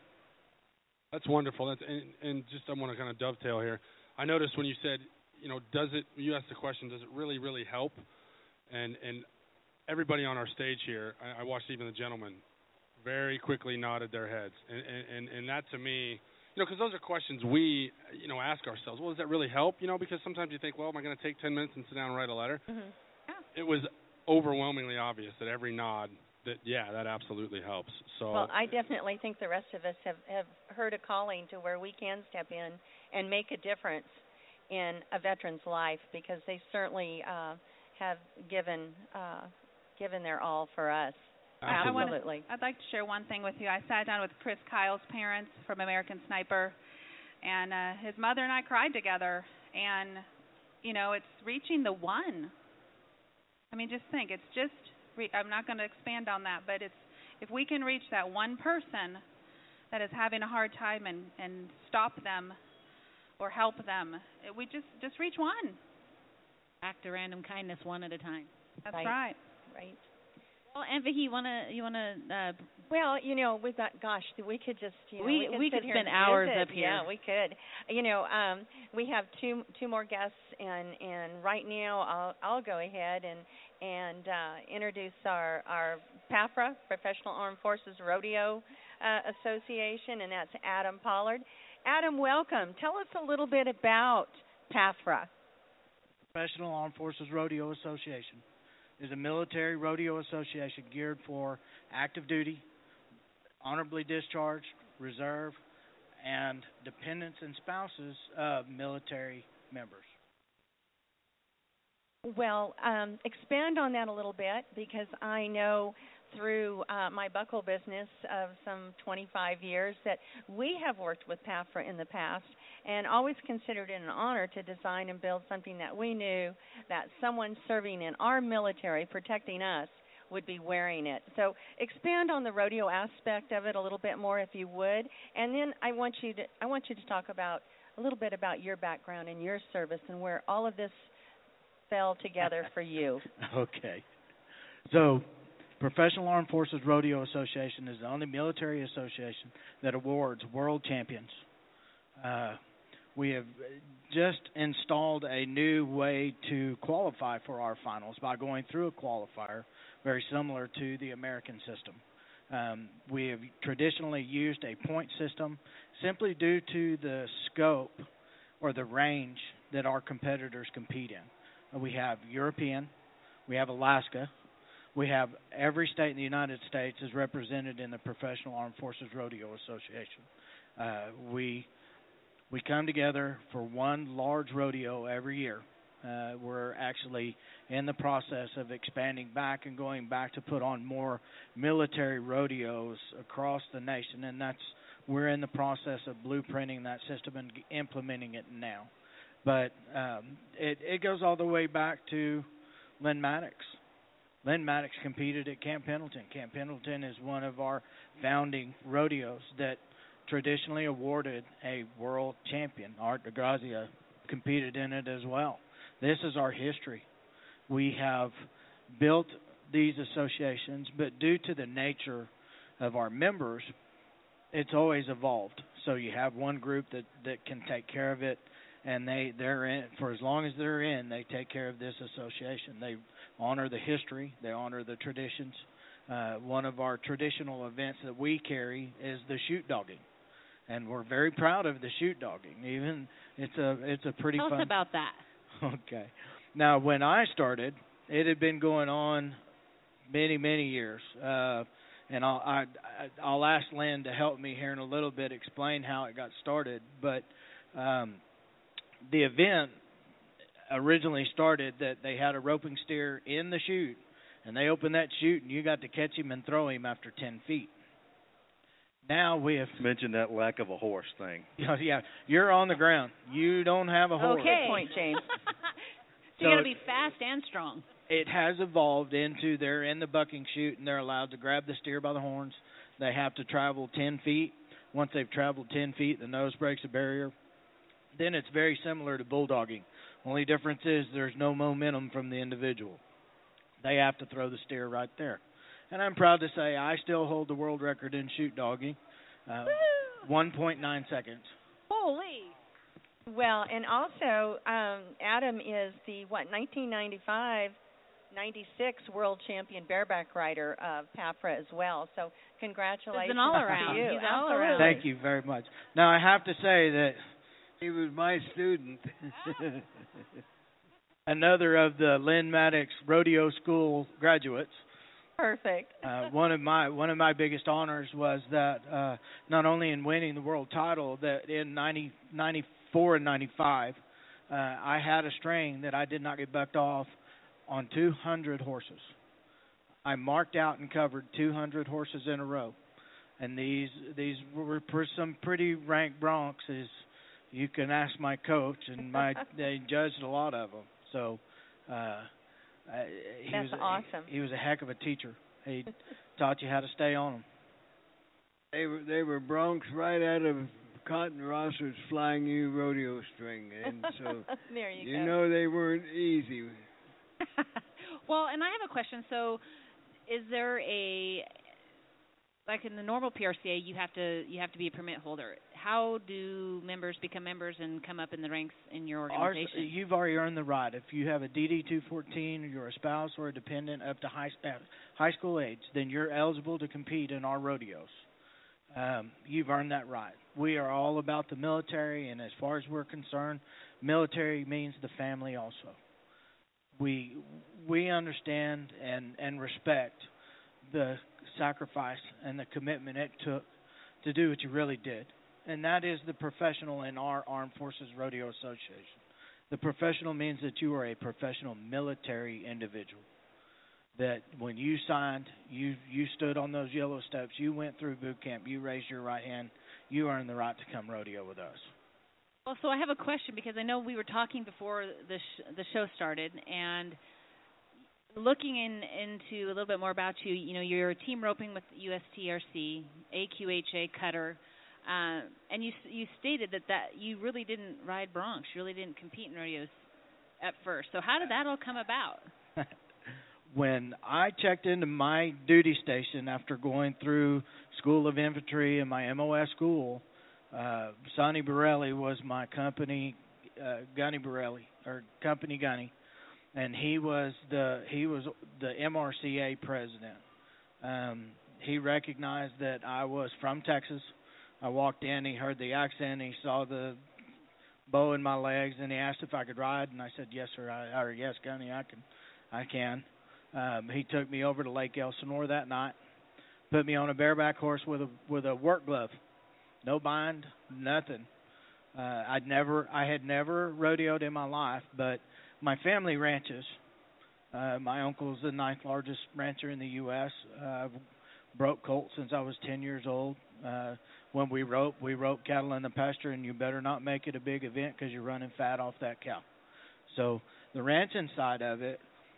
[SPEAKER 9] That's wonderful. That's, and, and just I want to kind of dovetail here. I noticed when you said, you know, does it, you asked the question, does it really, really help? And and everybody on our stage here, I, I watched even the gentlemen, very quickly nodded their heads. And, and, and that to me, you know, because those are questions we, you know, ask ourselves. Well, does that really help? You know, because sometimes you think, well, am I going to take ten minutes and sit down and write a letter?
[SPEAKER 8] Mm-hmm.
[SPEAKER 14] Yeah.
[SPEAKER 9] It was overwhelmingly obvious that every nod, that, yeah, that absolutely helps. So
[SPEAKER 8] well, I definitely think the rest of us have, have heard a calling to where we can step in and make a difference in a veteran's life, because they certainly uh, have given uh, given their all for us.
[SPEAKER 9] Absolutely.
[SPEAKER 8] Absolutely.
[SPEAKER 14] I'd like to share one thing with you. I sat down with Chris Kyle's parents from American Sniper, and uh, his mother and I cried together. And, you know, it's reaching the one. I mean, just think, it's just, re- I'm not going to expand on that, but it's if we can reach that one person that is having a hard time and, and stop them or help them, it, we just, just reach one.
[SPEAKER 7] Act of random kindness one at a time.
[SPEAKER 14] That's
[SPEAKER 8] right.
[SPEAKER 14] right.
[SPEAKER 8] Right.
[SPEAKER 7] Well, and Vicki, you wanna you wanna? Uh,
[SPEAKER 8] well, you know, we've got. Gosh, we could just. You know,
[SPEAKER 7] we
[SPEAKER 8] we could,
[SPEAKER 7] we
[SPEAKER 8] sit
[SPEAKER 7] could
[SPEAKER 8] here
[SPEAKER 7] spend
[SPEAKER 8] and
[SPEAKER 7] hours
[SPEAKER 8] visit.
[SPEAKER 7] up here.
[SPEAKER 8] Yeah, we could. You know, um, we have two two more guests, and and right now I'll I'll go ahead and and uh, introduce our our P A F R A, Professional Armed Forces Rodeo uh, Association, and that's Adam Pollard. Adam, welcome. Tell us a little bit about P A F R A.
[SPEAKER 15] Professional Armed Forces Rodeo Association is a military rodeo association geared for active duty, honorably discharged, reserve, and dependents and spouses of military members.
[SPEAKER 8] Well, um, expand on that a little bit, because I know through uh, my buckle business of some twenty-five years that we have worked with P A F R A in the past, and always considered it an honor to design and build something that we knew that someone serving in our military, protecting us, would be wearing it. So expand on the rodeo aspect of it a little bit more, if you would, and then I want you to I want you to talk about a little bit about your background and your service and where all of this fell together for you.
[SPEAKER 15] Okay. So, Professional Armed Forces Rodeo Association is the only military association that awards world champions. Uh, we have just installed a new way to qualify for our finals by going through a qualifier, very similar to the American system. Um, we have traditionally used a point system simply due to the scope or the range that our competitors compete in. We have European, we have Alaska, we have every state in the United States is represented in the Professional Armed Forces Rodeo Association. Uh, we we come together for one large rodeo every year. Uh, we're actually in the process of expanding back and going back to put on more military rodeos across the nation, and that's we're in the process of blueprinting that system and implementing it now. But um, it, it goes all the way back to Lynn Maddox. Lynn Maddox competed at Camp Pendleton. Camp Pendleton is one of our founding rodeos that traditionally awarded a world champion. Art DeGrazia competed in it as well. This is our history. We have built these associations, but due to the nature of our members, it's always evolved. So you have one group that, that can take care of it, and they, they're in for as long as they're in, they take care of this association. They honor the history. They honor the traditions. Uh, one of our traditional events that we carry is the shoot dogging, and we're very proud of the shoot dogging. Even it's a it's a pretty
[SPEAKER 7] Tell
[SPEAKER 15] fun.
[SPEAKER 7] us about that.
[SPEAKER 15] Okay. Now, when I started, it had been going on many, many years. Uh, and I'll, I, I'll ask Lynn to help me here in a little bit explain how it got started. But um, the event originally started that they had a roping steer in the chute, and they opened that chute, and you got to catch him and throw him after ten feet. Now we have
[SPEAKER 16] mentioned that lack of a horse thing.
[SPEAKER 15] Yeah, yeah, you're on the ground. You don't have a horse.
[SPEAKER 7] Okay.
[SPEAKER 8] Good point, James.
[SPEAKER 7] So you got to be fast and strong.
[SPEAKER 15] It has evolved into they're in the bucking chute and they're allowed to grab the steer by the horns. They have to travel ten feet. Once they've traveled ten feet, the nose breaks a barrier. Then it's very similar to bulldogging. Only difference is there's no momentum from the individual. They have to throw the steer right there. And I'm proud to say I still hold the world record in shoot dogging, uh, one point nine seconds.
[SPEAKER 8] Holy. Well, and also um, Adam is the, what, nineteen ninety-five ninety-six world champion bareback rider of P A F R A as well. So congratulations
[SPEAKER 7] He's an all-around.
[SPEAKER 8] to you.
[SPEAKER 7] He's all
[SPEAKER 8] Absolutely.
[SPEAKER 7] around.
[SPEAKER 15] Thank you very much. Now, I have to say that
[SPEAKER 13] he was my student.
[SPEAKER 15] Another of the Lynn Maddox Rodeo School graduates.
[SPEAKER 8] Perfect.
[SPEAKER 15] uh, one of my one of my biggest honors was that uh, not only in winning the world title, that in ninety, ninety-four and ninety-five, uh, I had a string that I did not get bucked off on two hundred horses. I marked out and covered two hundred horses in a row, and these these were some pretty rank broncs. As you can ask my coach, and my they judged a lot of them. So. Uh, Uh, he
[SPEAKER 8] That's
[SPEAKER 15] was a,
[SPEAKER 8] awesome.
[SPEAKER 15] He, he was a heck of a teacher. He taught you how to stay on them.
[SPEAKER 13] They were they were broncs right out of Cotton Rosser's Flying U rodeo string, and so
[SPEAKER 8] there you,
[SPEAKER 13] you
[SPEAKER 8] go.
[SPEAKER 13] know they weren't easy.
[SPEAKER 7] Well, and I have a question. So, is there a like in the normal P R C A, you have to you have to be a permit holder. How do members become members and come up in the ranks in your organization?
[SPEAKER 15] Ours, you've already earned the right. If you have a D D two fourteen, or you're a spouse or a dependent up to high uh, high school age, then you're eligible to compete in our rodeos. Um, you've earned that right. We are all about the military, and as far as we're concerned, military means the family also. We we understand and, and respect the sacrifice and the commitment it took to do what you really did. And that is the professional in our Armed Forces Rodeo Association. The professional means that you are a professional military individual. That when you signed, you you stood on those yellow steps, you went through boot camp, you raised your right hand, you earned the right to come rodeo with us.
[SPEAKER 7] Well, so I have a question because I know we were talking before the sh- the show started, and looking in into a little bit more about you. You know, you're a team roping with U S T R C, A Q H A cutter, uh, and you you stated that that you really didn't ride broncs, you really didn't compete in rodeos at first. So how did that all come about?
[SPEAKER 15] When I checked into my duty station after going through School of Infantry and my M O S school, uh, Sonny Borelli was my company uh, gunny Borelli or company gunny, and he was the he was the M R C A president. Um, he recognized that I was from Texas. I walked in, he heard the accent, he saw the bow in my legs, and he asked if I could ride, and I said yes, sir. I, or yes, gunny, I can, I can. Um, he took me over to Lake Elsinore that night, put me on a bareback horse with a with a work glove, no bind, nothing. Uh, I'd never, I had never rodeoed in my life, but my family ranches. Uh, my uncle's the ninth largest rancher in the U S Uh, I've broke colts since I was ten years old. Uh, when we rope, we rope cattle in the pasture, and you better not make it a big event because you're running fat off that cow. So the ranching side of it.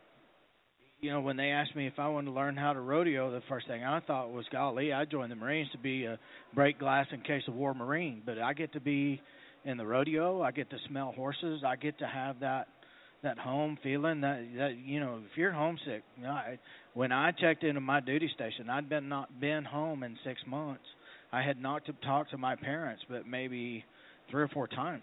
[SPEAKER 15] You know, when they asked me if I wanted to learn how to rodeo, the first thing I thought was, golly, I joined the Marines to be a break glass in case of war Marine. But I get to be in the rodeo. I get to smell horses. I get to have that that home feeling. That, that you know, if you're homesick, you know, I, when I checked into my duty station, I'd been not been home in six months. I had not to talk to my parents, but maybe three or four times.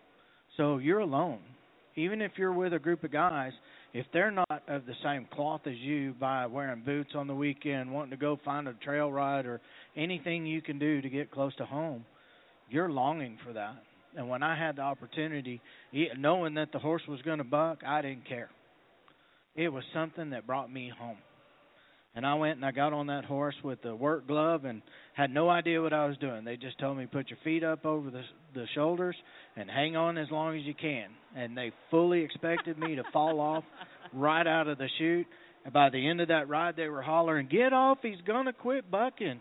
[SPEAKER 15] So you're alone. Even if you're with a group of guys, if they're not of the same cloth as you by wearing boots on the weekend, wanting to go find a trail ride or anything you can do to get close to home, you're longing for that. And when I had the opportunity, knowing that the horse was going to buck, I didn't care. It was something that brought me home. And I went and I got on that horse with the work glove and had no idea what I was doing. They just told me, put your feet up over the the shoulders and hang on as long as you can. And they fully expected me to fall off right out of the chute. And by the end of that ride, they were hollering, get off, he's going to quit bucking.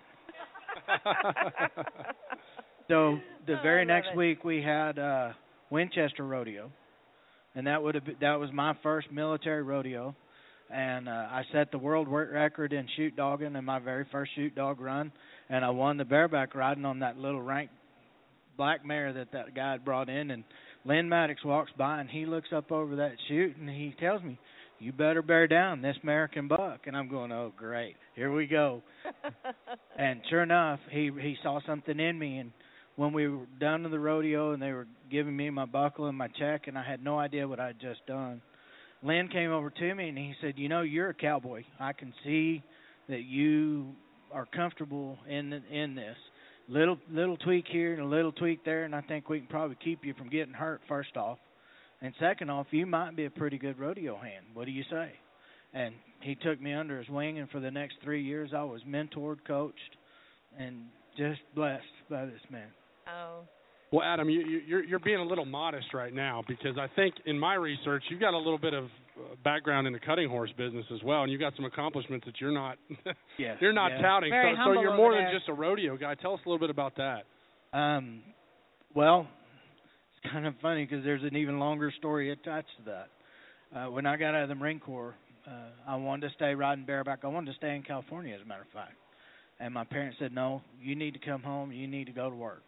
[SPEAKER 15] So the very next
[SPEAKER 8] it.
[SPEAKER 15] week we had uh, Winchester Rodeo. And that would have been, that was my first military rodeo. And uh, I set the world record in shoot dogging in my very first shoot dog run, and I won the bareback riding on that little rank black mare that that guy had brought in. And Lynn Maddox walks by, and he looks up over that chute, and he tells me, you better bear down, this mare can buck. And I'm going, oh, great, here we go. And sure enough, he he saw something in me, and when we were done with the rodeo and they were giving me my buckle and my check, and I had no idea what I had just done, Lynn came over to me and he said, you know, you're a cowboy. I can see that you are comfortable in in this. Little little tweak here and a little tweak there, and I think we can probably keep you from getting hurt, first off. And second off, you might be a pretty good rodeo hand. What do you say? And he took me under his wing, and for the next three years I was mentored, coached, and just blessed by this man.
[SPEAKER 8] Oh.
[SPEAKER 9] Well, Adam, you, you, you're, you're being a little modest right now because I think in my research you've got a little bit of uh, background in the cutting horse business as well, and you've got some accomplishments that you're not
[SPEAKER 15] yes,
[SPEAKER 9] you're not
[SPEAKER 15] yes.
[SPEAKER 9] touting.
[SPEAKER 7] Very
[SPEAKER 9] so, so you're
[SPEAKER 7] humble
[SPEAKER 9] more
[SPEAKER 7] over
[SPEAKER 9] than
[SPEAKER 7] there.
[SPEAKER 9] just a rodeo guy. Tell us a little bit about that.
[SPEAKER 15] Um, well, it's kind of funny because there's an even longer story attached to that. Uh, when I got out of the Marine Corps, uh, I wanted to stay riding bareback. I wanted to stay in California, as a matter of fact. And my parents said, no, you need to come home. You need to go to work.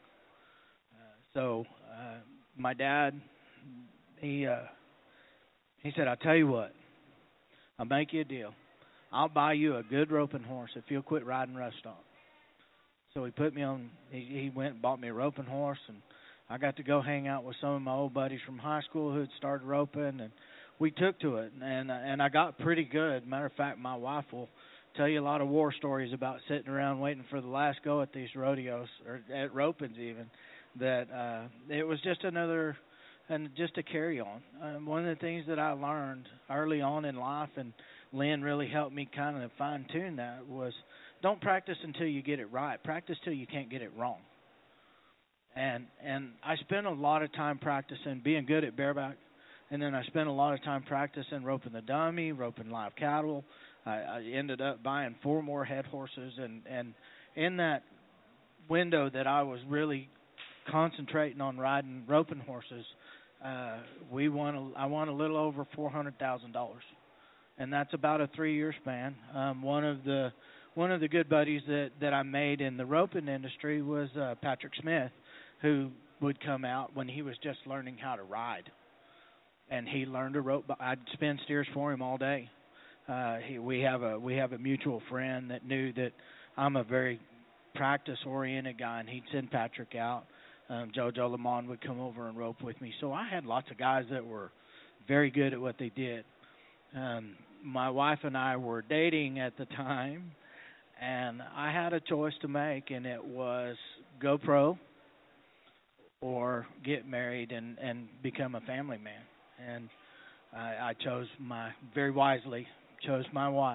[SPEAKER 15] So uh, my dad, he uh, he said, I'll tell you what, I'll make you a deal. I'll buy you a good roping horse if you'll quit riding rough stock. So he put me on, he, he went and bought me a roping horse, and I got to go hang out with some of my old buddies from high school who had started roping, and we took to it, and, and I got pretty good. Matter of fact, my wife will tell you a lot of war stories about sitting around waiting for the last go at these rodeos, or at ropings even. That uh, it was just another, and just a carry on. Um, one of the things that I learned early on in life, and Lynn really helped me kind of fine tune that, was don't practice until you get it right. Practice till you can't get it wrong. And and I spent a lot of time practicing being good at bareback, And then I spent a lot of time practicing roping the dummy, roping live cattle. I, I ended up buying four more head horses, and, and in that window that I was really concentrating on riding roping horses, uh, we won. A, I won a little over four hundred thousand dollars, and that's about a three-year span. Um, one of the one of the good buddies that, that I made in the roping industry was uh, Patrick Smith, who would come out when he was just learning how to ride, and he learned to rope. I'd spin steers for him all day. Uh, he, we have a we have a mutual friend that knew that I'm a very practice-oriented guy, and he'd send Patrick out. Um, Jojo Lamont would come over and rope with me. So I had lots of guys that were very good at what they did. Um, my wife and I were dating at the time, and I had a choice to make, and it was go pro or get married and, and become a family man. And I, I chose my, very wisely, chose my wife.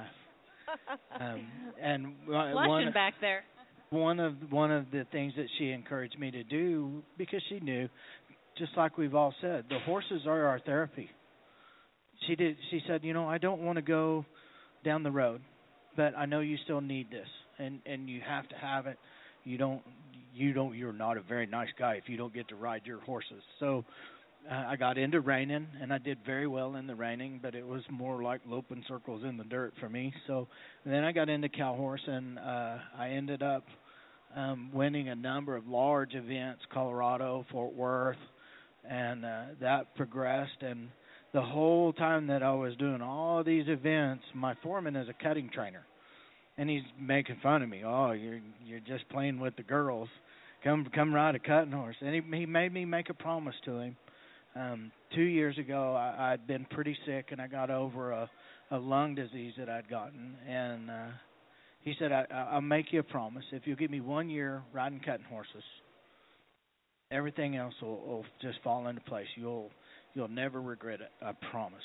[SPEAKER 15] Um, and
[SPEAKER 7] Blushing
[SPEAKER 15] one,
[SPEAKER 7] back there.
[SPEAKER 15] One of one of the things that she encouraged me to do, because she knew, just like we've all said, the horses are our therapy. She did. She said, you know, I don't want to go down the road, but I know you still need this, and and you have to have it. You don't. You don't. You're not a very nice guy if you don't get to ride your horses. So uh, I got into reining, and I did very well in the reining, but it was more like loping circles in the dirt for me. So then I got into cow horse, and uh, I ended up um, winning a number of large events, Colorado, Fort Worth, and uh, that progressed. And the whole time that I was doing all these events, my foreman is a cutting trainer, and he's making fun of me. Oh, you're you're just playing with the girls. Come come ride a cutting horse. And he, he made me make a promise to him. Um, two years ago, I, I'd been pretty sick, and I got over a, a lung disease that I'd gotten. And uh, he said, I, I'll make you a promise. If you give me one year riding cutting horses, everything else will, will just fall into place. You'll you'll never regret it. I promise.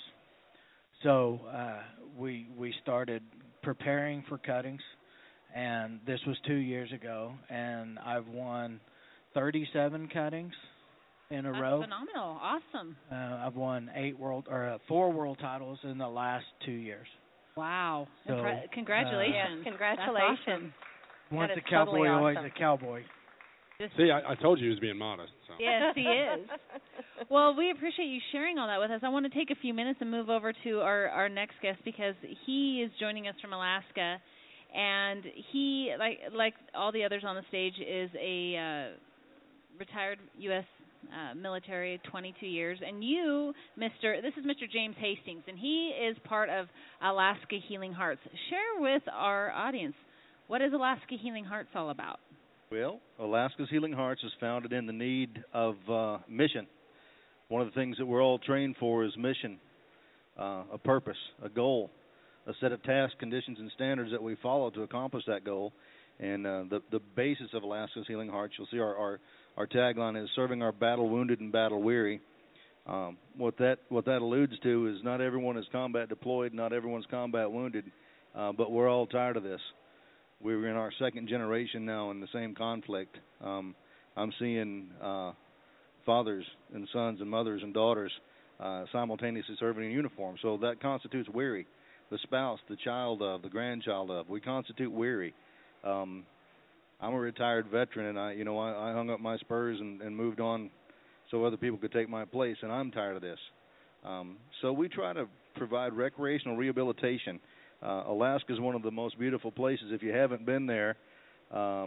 [SPEAKER 15] So uh, we we started preparing for cuttings, and this was two years ago, and I've won thirty-seven cuttings in a
[SPEAKER 7] That's
[SPEAKER 15] row.
[SPEAKER 7] Phenomenal. Awesome.
[SPEAKER 15] Uh, I've won eight world or uh, four world titles in the last two years.
[SPEAKER 7] Wow.
[SPEAKER 15] So,
[SPEAKER 7] Impre- congratulations.
[SPEAKER 15] uh,
[SPEAKER 8] Yes, congratulations.
[SPEAKER 15] Once
[SPEAKER 8] That
[SPEAKER 15] a
[SPEAKER 8] is
[SPEAKER 15] cowboy,
[SPEAKER 8] totally
[SPEAKER 15] always
[SPEAKER 8] awesome.
[SPEAKER 15] a cowboy.
[SPEAKER 9] See, I, I told you he was being modest. So.
[SPEAKER 7] Yes, he is. Well, we appreciate you sharing all that with us. I want to take a few minutes and move over to our, our next guest, because he is joining us from Alaska, and he, like like all the others on the stage, is a uh, retired U S uh, military, twenty-two years. And you, Mister This is Mister James Hastings, and he is part of Alaska Healing Hearts. Share with our audience, what is Alaska Healing Hearts all about?
[SPEAKER 16] Well, Alaska's Healing Hearts is founded in the need of uh, mission. One of the things that we're all trained for is mission, uh, a purpose, a goal, a set of tasks, conditions, and standards that we follow to accomplish that goal. And uh, the the basis of Alaska's Healing Hearts, you'll see our our, our tagline is serving our battle wounded and battle weary. Um, what that what that alludes to is not everyone is combat deployed, not everyone's combat wounded, uh, but we're all tired of this. We're in our second generation now in the same conflict. Um, I'm seeing uh, fathers and sons and mothers and daughters uh, simultaneously serving in uniform. So that constitutes weary. The spouse, the child of, the grandchild of. We constitute weary. Um, I'm a retired veteran, and I, you know, I, I hung up my spurs and, and moved on so other people could take my place, and I'm tired of this. Um, so we try to provide recreational rehabilitation. Uh, Alaska is one of the most beautiful places. If you haven't been there, um,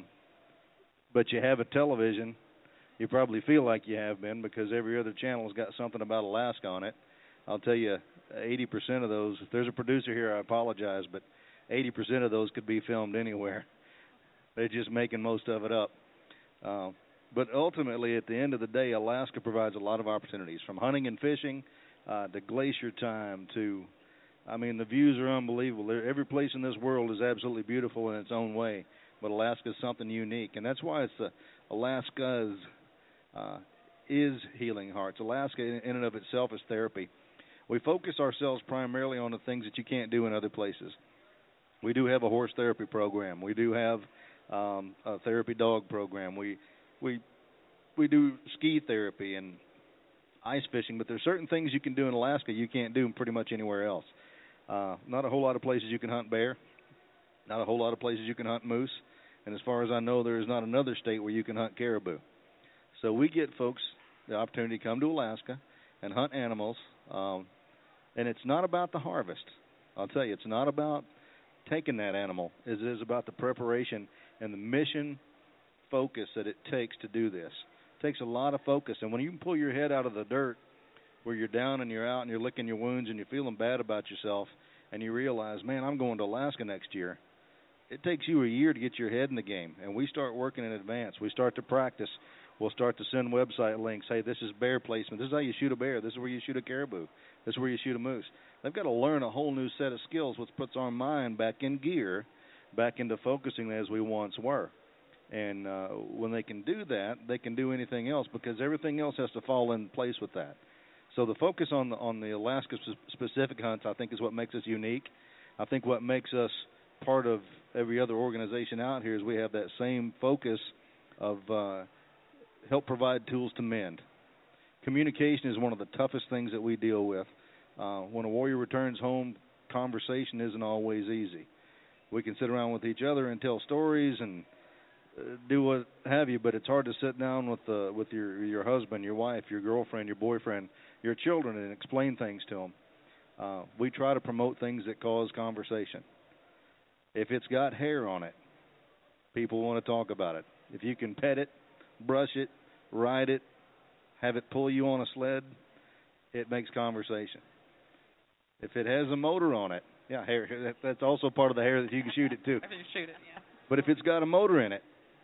[SPEAKER 16] but you have a television, you probably feel like you have been, because every other channel has got something about Alaska on it. I'll tell you, eighty percent of those, if there's a producer here, I apologize, but eighty percent of those could be filmed anywhere. They're just making most of it up. Uh, but ultimately, at the end of the day, Alaska provides a lot of opportunities, from hunting and fishing uh, to glacier time to... I mean, the views are unbelievable. Every place in this world is absolutely beautiful in its own way, but Alaska is something unique, and that's why it's the Alaska's uh, is Healing Hearts. Alaska, in and of itself, is therapy. We focus ourselves primarily on the things that you can't do in other places. We do have a horse therapy program. We do have um, a therapy dog program. We we we do ski therapy, and ice fishing, but there's certain things you can do in Alaska you can't do pretty much anywhere else. Uh, not a whole lot of places you can hunt bear. Not a whole lot of places you can hunt moose. And as far as I know, there is not another state where you can hunt caribou. So we get folks the opportunity to come to Alaska and hunt animals. Um, and it's not about the harvest. I'll tell you, it's not about taking that animal. It is about the preparation and the mission focus that it takes to do this. It takes a lot of focus. And when you pull your head out of the dirt where you're down and you're out and you're licking your wounds and you're feeling bad about yourself and you realize, man, I'm going to Alaska next year, it takes you a year to get your head in the game. And we start working in advance. We start to practice. We'll start to send website links. Hey, this is bear placement. This is how you shoot a bear. This is where you shoot a caribou. This is where you shoot a moose. They've got to learn a whole new set of skills, which puts our mind back in gear, back into focusing as we once were. And uh, when they can do that, they can do anything else because everything else has to fall in place with that. So the focus on the, on the Alaska-specific hunts, I think, is what makes us unique. I think what makes us part of every other organization out here is we have that same focus of uh, help provide tools to mend. Communication is one of the toughest things that we deal with. Uh, when a warrior returns home, conversation isn't always easy. We can sit around with each other and tell stories and uh, do what have you, but it's hard to sit down with uh, with your your husband, your wife, your girlfriend, your boyfriend, your children, and explain things to them. Uh, we try to promote things that cause conversation. If it's got hair on it, people want to talk about it. If you can pet it, brush it, ride it, have it pull you on a sled, it makes conversation. If it has a motor on it, yeah, hair, that's also part of the hair that you can shoot it too.
[SPEAKER 17] If you shoot it, yeah.
[SPEAKER 16] But if it's got a motor in it,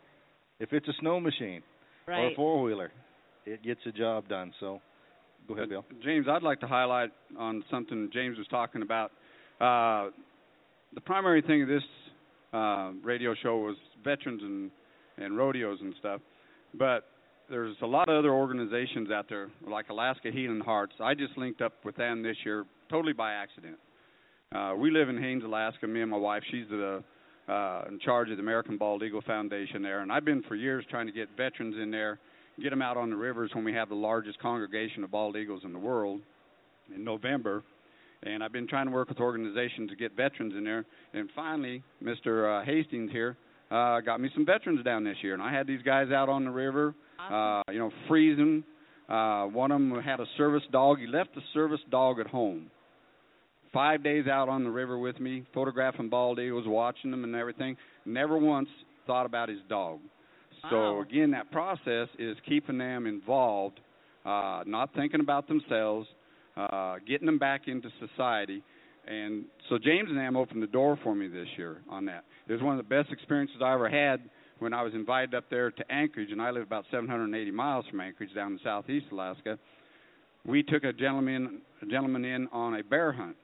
[SPEAKER 16] if it's a snow machine
[SPEAKER 17] right.
[SPEAKER 16] or a four-wheeler, it gets the job done. So go ahead, Bill.
[SPEAKER 12] James, I'd like to highlight on something James was talking about. Uh, the primary thing of this uh, radio show was veterans and, and rodeos and stuff. But there's a lot of other organizations out there, like Alaska Healing Hearts. I just linked up with them this year, totally by accident. Uh, we live in Haines, Alaska, me and my wife. She's the uh, in charge of the American Bald Eagle Foundation there. And I've been for years trying to get veterans in there, get them out on the rivers when we have the largest congregation of bald eagles in the world in November. And I've been trying to work with organizations to get veterans in there. And finally, Mister Uh, Hastings here uh, got me some veterans down this year. And I had these guys out on the river, uh, you know, freezing. Uh, one of them had a service dog. He left the service dog at home. Five days out on the river with me, photographing bald eagles, watching them and everything. Never once thought about his dog.
[SPEAKER 17] Wow.
[SPEAKER 12] So, again, that process is keeping them involved, uh, not thinking about themselves, uh, getting them back into society. And so James and them opened the door for me this year on that. It was one of the best experiences I ever had when I was invited up there to Anchorage, and I live about seven hundred eighty miles from Anchorage down in southeast Alaska. We took a gentleman, a gentleman in on a bear hunt.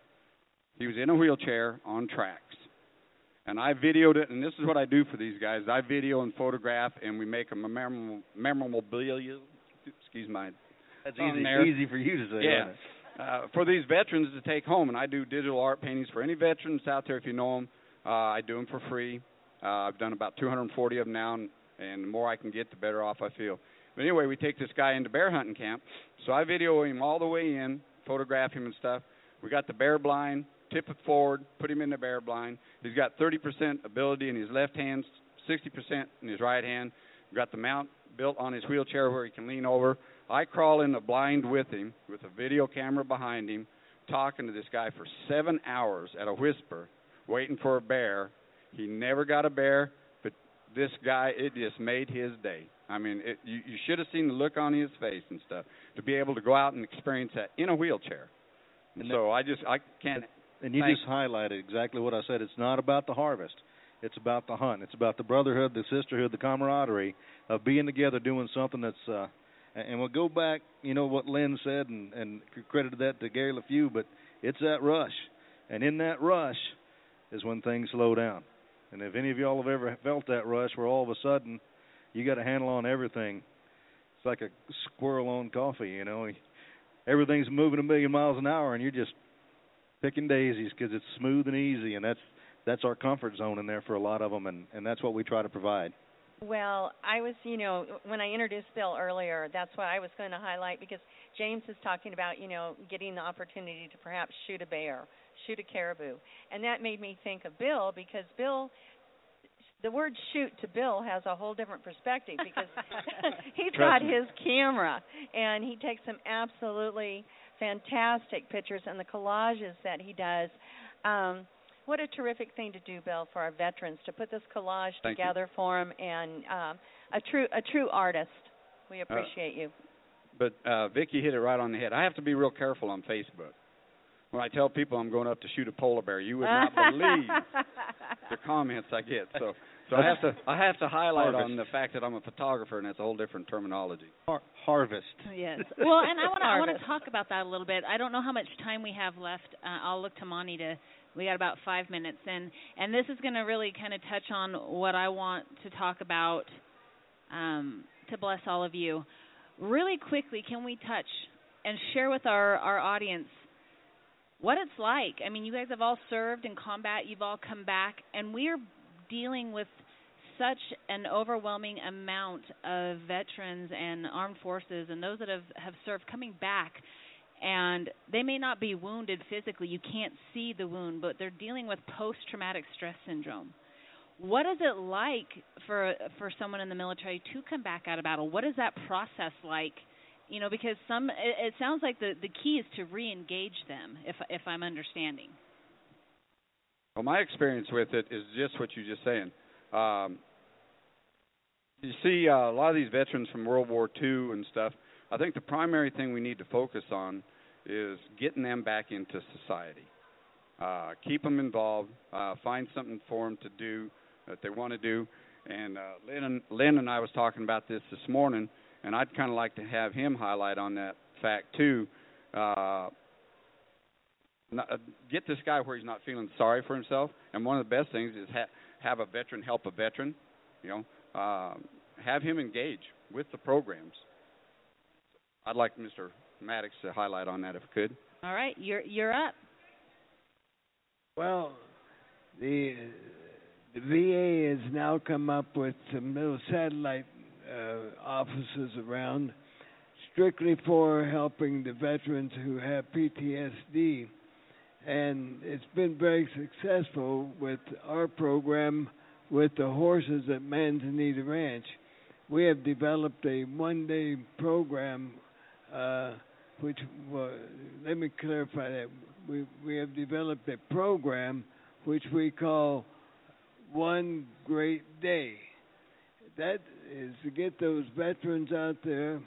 [SPEAKER 12] He was in a wheelchair on tracks. And I videoed it, and this is what I do for these guys. I video and photograph, and we make them a memorable, memorabilia. Excuse my
[SPEAKER 16] That's
[SPEAKER 12] tongue
[SPEAKER 16] easy,
[SPEAKER 12] there.
[SPEAKER 16] easy for you to say.
[SPEAKER 12] Yeah.
[SPEAKER 16] Isn't it?
[SPEAKER 12] Uh, for these veterans to take home, and I do digital art paintings for any veterans out there if you know them. Uh, I do them for free. Uh, I've done about two hundred forty of them now, and, and the more I can get, the better off I feel. But anyway, we take this guy into bear hunting camp. So I video him all the way in, photograph him and stuff. We got the bear blind, tip it forward, put him in the bear blind. He's got thirty percent ability in his left hand, sixty percent in his right hand. We've got the mount built on his wheelchair where he can lean over. I crawl in the blind with him, with a video camera behind him, talking to this guy for seven hours at a whisper, waiting for a bear. He never got a bear, but this guy, it just made his day. I mean, it, you, you should have seen the look on his face and stuff, to be able to go out and experience that in a wheelchair. And so I just, I can't.
[SPEAKER 16] And you
[SPEAKER 12] thank
[SPEAKER 16] just highlighted exactly what I said. It's not about the harvest. It's about the hunt. It's about the brotherhood, the sisterhood, the camaraderie of being together, doing something that's, uh, and we'll go back, you know, what Lynn said, and, and credited that to Gary LeFew, but it's that rush. And in that rush is when things slow down. And if any of y'all have ever felt that rush where all of a sudden you got a handle on everything, it's like a squirrel on coffee, you know. Everything's moving a million miles an hour, and you're just picking daisies because it's smooth and easy, and that's that's our comfort zone in there for a lot of them, and, and that's what we try to provide.
[SPEAKER 8] Well, I was, you know, when I introduced Bill earlier, that's what I was going to highlight because James is talking about, you know, getting the opportunity to perhaps shoot a bear, shoot a caribou. And that made me think of Bill because Bill, the word shoot to Bill has a whole different perspective because he's got his camera and he takes some absolutely fantastic pictures and the collages that he does. Um, What a terrific thing to do, Bill, for our veterans, to put this collage
[SPEAKER 12] Thank
[SPEAKER 8] together
[SPEAKER 12] you.
[SPEAKER 8] for them, and um, a true a true artist. We appreciate uh, you.
[SPEAKER 12] But uh, Vicki hit it right on the head. I have to be real careful on Facebook. When I tell people I'm going up to shoot a polar bear, you would not believe the comments I get. So, so I have to I have to highlight
[SPEAKER 16] Harvest.
[SPEAKER 12] on the fact that I'm a photographer, and that's a whole different terminology.
[SPEAKER 16] Har- harvest.
[SPEAKER 7] Yes. Well, and I want to I want to talk about that a little bit. I don't know how much time we have left. Uh, I'll look to Monty to. We got about five minutes, and and this is going to really kind of touch on what I want to talk about um, to bless all of you. Really quickly, can we touch and share with our, our audience what it's like? I mean, you guys have all served in combat. You've all come back, and we're dealing with such an overwhelming amount of veterans and armed forces and those that have, have served coming back. And they may not be wounded physically. You can't see the wound, but they're dealing with post-traumatic stress syndrome. What is it like for for someone in the military to come back out of battle? What is that process like? You know, because some it, it sounds like the, the key is to re-engage them, if if I'm understanding.
[SPEAKER 12] Well, my experience with it is just what you're just saying. Um, you see, uh, a lot of these veterans from World War Two and stuff, I think the primary thing we need to focus on is getting them back into society. Uh, keep them involved. Uh, find something for them to do that they want to do. And uh, Lynn, and Lynn and I was talking about this this morning, and I'd kind of like to have him highlight on that fact too. Uh, not, uh, get this guy where he's not feeling sorry for himself. And one of the best things is ha- have a veteran help a veteran. You know, uh, have him engage with the programs. I'd like Mister Maddox to highlight on that if he could.
[SPEAKER 7] All right, you're you're up.
[SPEAKER 13] Well, the the V A has now come up with some little satellite uh, offices around, strictly for helping the veterans who have P T S D, and it's been very successful with our program with the horses at Manzanita Ranch. We have developed a one-day program. Uh, which, well, let me clarify that. We we have developed a program which we call One Great Day. That is to get those veterans out there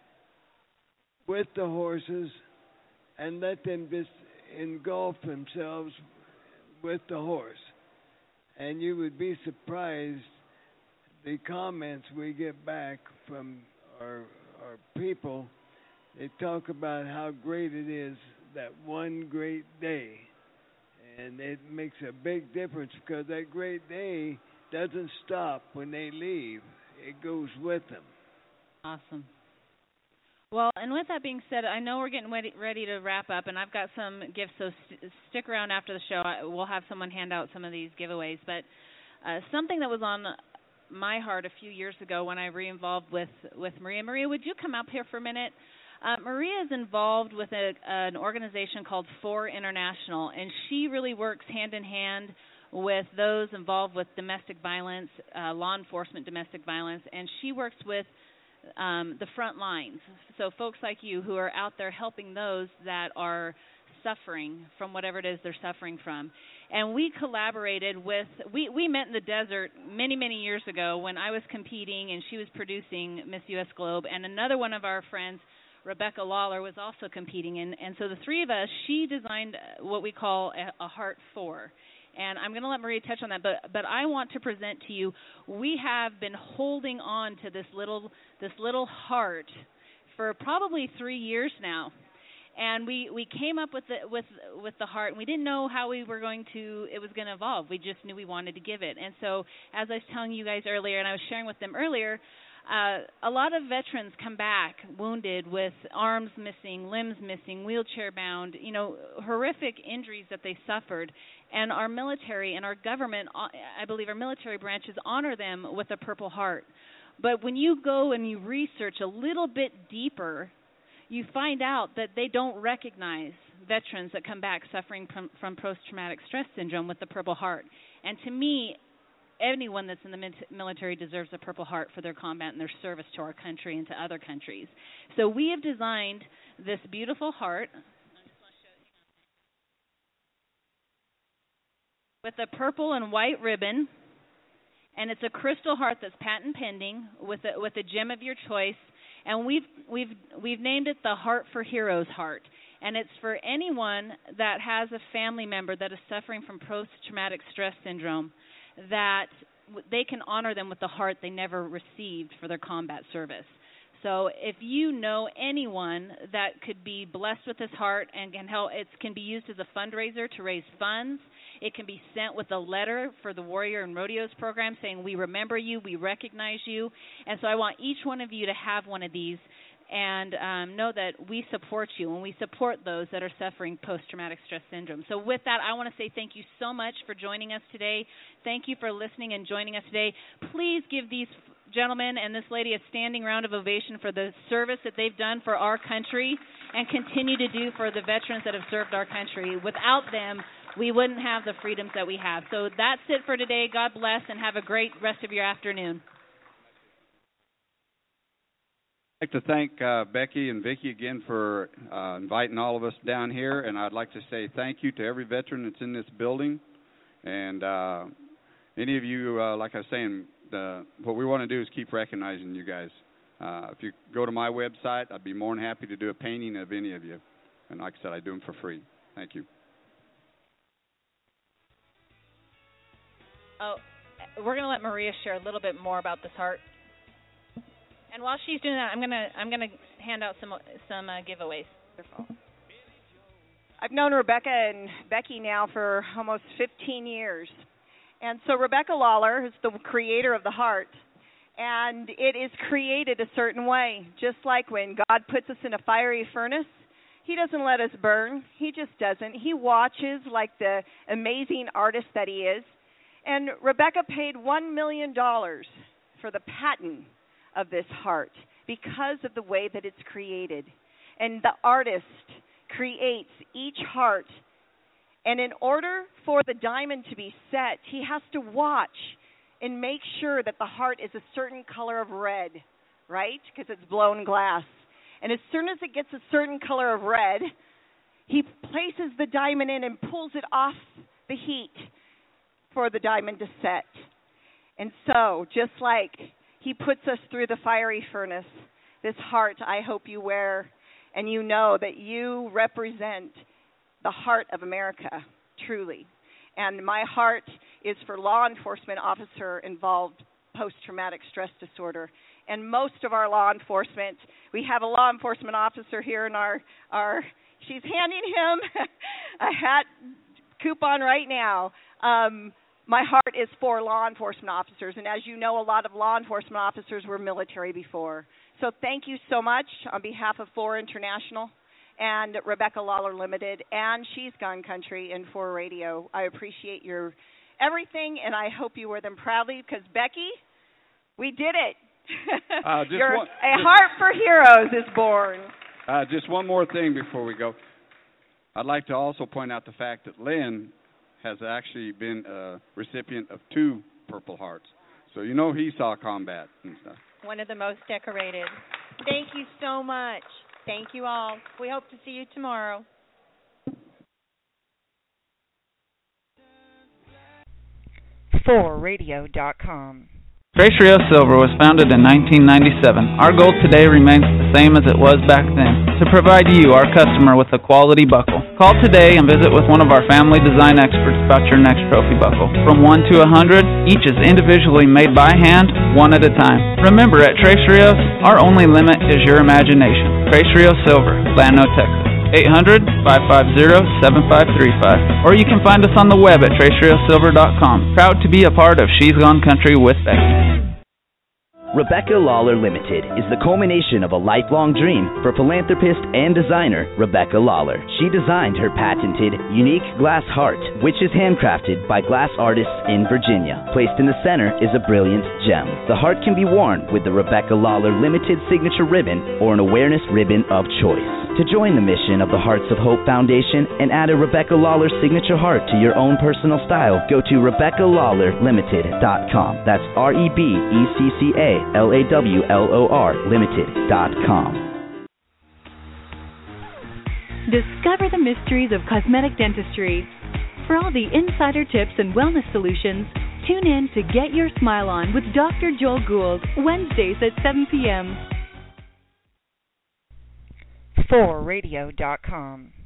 [SPEAKER 13] with the horses and let them just engulf themselves with the horse. And you would be surprised the comments we get back from our our people. They talk about how great it is, that one great day. And it makes a big difference because that great day doesn't stop when they leave. It goes with them.
[SPEAKER 7] Awesome. Well, and with that being said, I know we're getting ready, ready to wrap up, and I've got some gifts, so st- stick around after the show. I, we'll have someone hand out some of these giveaways. But uh, something that was on my heart a few years ago when I re-involved with, with Maria. Maria, would you come up here for a minute? Uh, Maria is involved with a, an organization called four International, and she really works hand-in-hand with those involved with domestic violence, uh, law enforcement domestic violence, and she works with um, the front lines. So folks like you who are out there helping those that are suffering from whatever it is they're suffering from. And we collaborated with, we, we met in the desert many, many years ago when I was competing and she was producing Miss U S Globe, and another one of our friends, Rebecca Lawler, was also competing. And, and so the three of us, she designed what we call a, a Heart Four. And I'm going to let Maria touch on that, but but I want to present to you, we have been holding on to this little this little heart for probably three years now. And we, we came up with the with with the heart, and we didn't know how we were going to it was going to evolve. We just knew we wanted to give it. And so, as I was telling you guys earlier, and I was sharing with them earlier, uh, a lot of veterans come back wounded with arms missing, limbs missing, wheelchair bound, you know, horrific injuries that they suffered. And our military and our government, I believe our military branches honor them with a Purple Heart. But when you go and you research a little bit deeper, you find out that they don't recognize veterans that come back suffering from, from post-traumatic stress syndrome with the Purple Heart. And to me, anyone that's in the military deserves a Purple Heart for their combat and their service to our country and to other countries. So we have designed this beautiful heart with a purple and white ribbon, and it's a crystal heart that's patent pending with a, with a gem of your choice. And we've we've we've named it the Heart for Heroes Heart, and it's for anyone that has a family member that is suffering from post-traumatic stress syndrome, that they can honor them with the heart they never received for their combat service. So if you know anyone that could be blessed with this heart and can help, it can be used as a fundraiser to raise funds. It can be sent with a letter for the Warrior and Rodeos program saying, we remember you, we recognize you. And so I want each one of you to have one of these and um, know that we support you and we support those that are suffering post-traumatic stress syndrome. So with that, I want to say thank you so much for joining us today. Thank you for listening and joining us today. Please give these gentlemen and this lady a standing round of ovation for the service that they've done for our country and continue to do for the veterans that have served our country. Without them, we wouldn't have the freedoms that we have. So that's it for today. God bless and have a great rest of your afternoon.
[SPEAKER 12] I'd like to thank uh, Becky and Vicki again for uh, inviting all of us down here, and I'd like to say thank you to every veteran that's in this building. And uh, any of you, uh, like I was saying, the, what we want to do is keep recognizing you guys. Uh, if you go to my website, I'd be more than happy to do a painting of any of you. And like I said, I do them for free. Thank you.
[SPEAKER 7] Oh, we're going to let Maria share a little bit more about this heart. And while she's doing that, I'm going to I'm going to hand out some some uh, giveaways.
[SPEAKER 11] I've known Rebecca and Becky now for almost fifteen years. And so Rebecca Lawler is the creator of the heart. And it is created a certain way. Just like when God puts us in a fiery furnace, He doesn't let us burn. He just doesn't. He watches like the amazing artist that He is. And Rebecca paid one million dollars for the patent of this heart because of the way that it's created. And the artist creates each heart. And in order for the diamond to be set, he has to watch and make sure that the heart is a certain color of red, right? Because it's blown glass. And as soon as it gets a certain color of red, he places the diamond in and pulls it off the heat for the diamond to set. And so, just like He puts us through the fiery furnace, this heart I hope you wear, and you know that you represent the heart of America, truly. And my heart is for law enforcement officer involved post-traumatic stress disorder. And most of our law enforcement, we have a law enforcement officer here in our, our she's handing him a hat coupon right now. Um, My heart is for law enforcement officers, and as you know, a lot of law enforcement officers were military before. So thank you so much on behalf of Four International and Rebecca Lawler Limited and She's Gone Country and Four Radio. I appreciate your everything, and I hope you wear them proudly because, Becky, we did it.
[SPEAKER 12] Uh, just
[SPEAKER 11] Your,
[SPEAKER 12] one,
[SPEAKER 11] a
[SPEAKER 12] just,
[SPEAKER 11] heart for heroes is born.
[SPEAKER 12] Uh, just one more thing before we go. I'd like to also point out the fact that Lynn has actually been a recipient of two Purple Hearts. So you know he saw combat and stuff.
[SPEAKER 8] One of the most decorated. Thank you so much. Thank you all. We hope to see you tomorrow.
[SPEAKER 1] four radio dot com.
[SPEAKER 2] Trace Rios Silver was founded in nineteen ninety-seven. Our goal today remains the same as it was back then, to provide you, our customer, with a quality buckle. Call today and visit with one of our family design experts about your next trophy buckle. From one to a hundred, each is individually made by hand, one at a time. Remember, at Trace Rios, our only limit is your imagination. Trace Rios Silver, Llano, Texas. eight hundred, five five zero, seven five three five. Or you can find us on the web at trace rios silver dot com. Proud to be a part of She's Gone Country with Becky.
[SPEAKER 3] Rebecca Lawler Limited is the culmination of a lifelong dream for philanthropist and designer Rebecca Lawler. She designed her patented, unique glass heart, which is handcrafted by glass artists in Virginia. Placed in the center is a brilliant gem. The heart can be worn with the Rebecca Lawler Limited signature ribbon or an awareness ribbon of choice. To join the mission of the Hearts of Hope Foundation and add a Rebecca Lawler signature heart to your own personal style, go to Rebecca Lawler Limited dot com. That's R E B E C C A L A W L O R Limited dot com.
[SPEAKER 4] Discover the mysteries of cosmetic dentistry. For all the insider tips and wellness solutions, tune in to Get Your Smile On with Doctor Joel Gould, Wednesdays at seven p.m.
[SPEAKER 1] for radio dot com.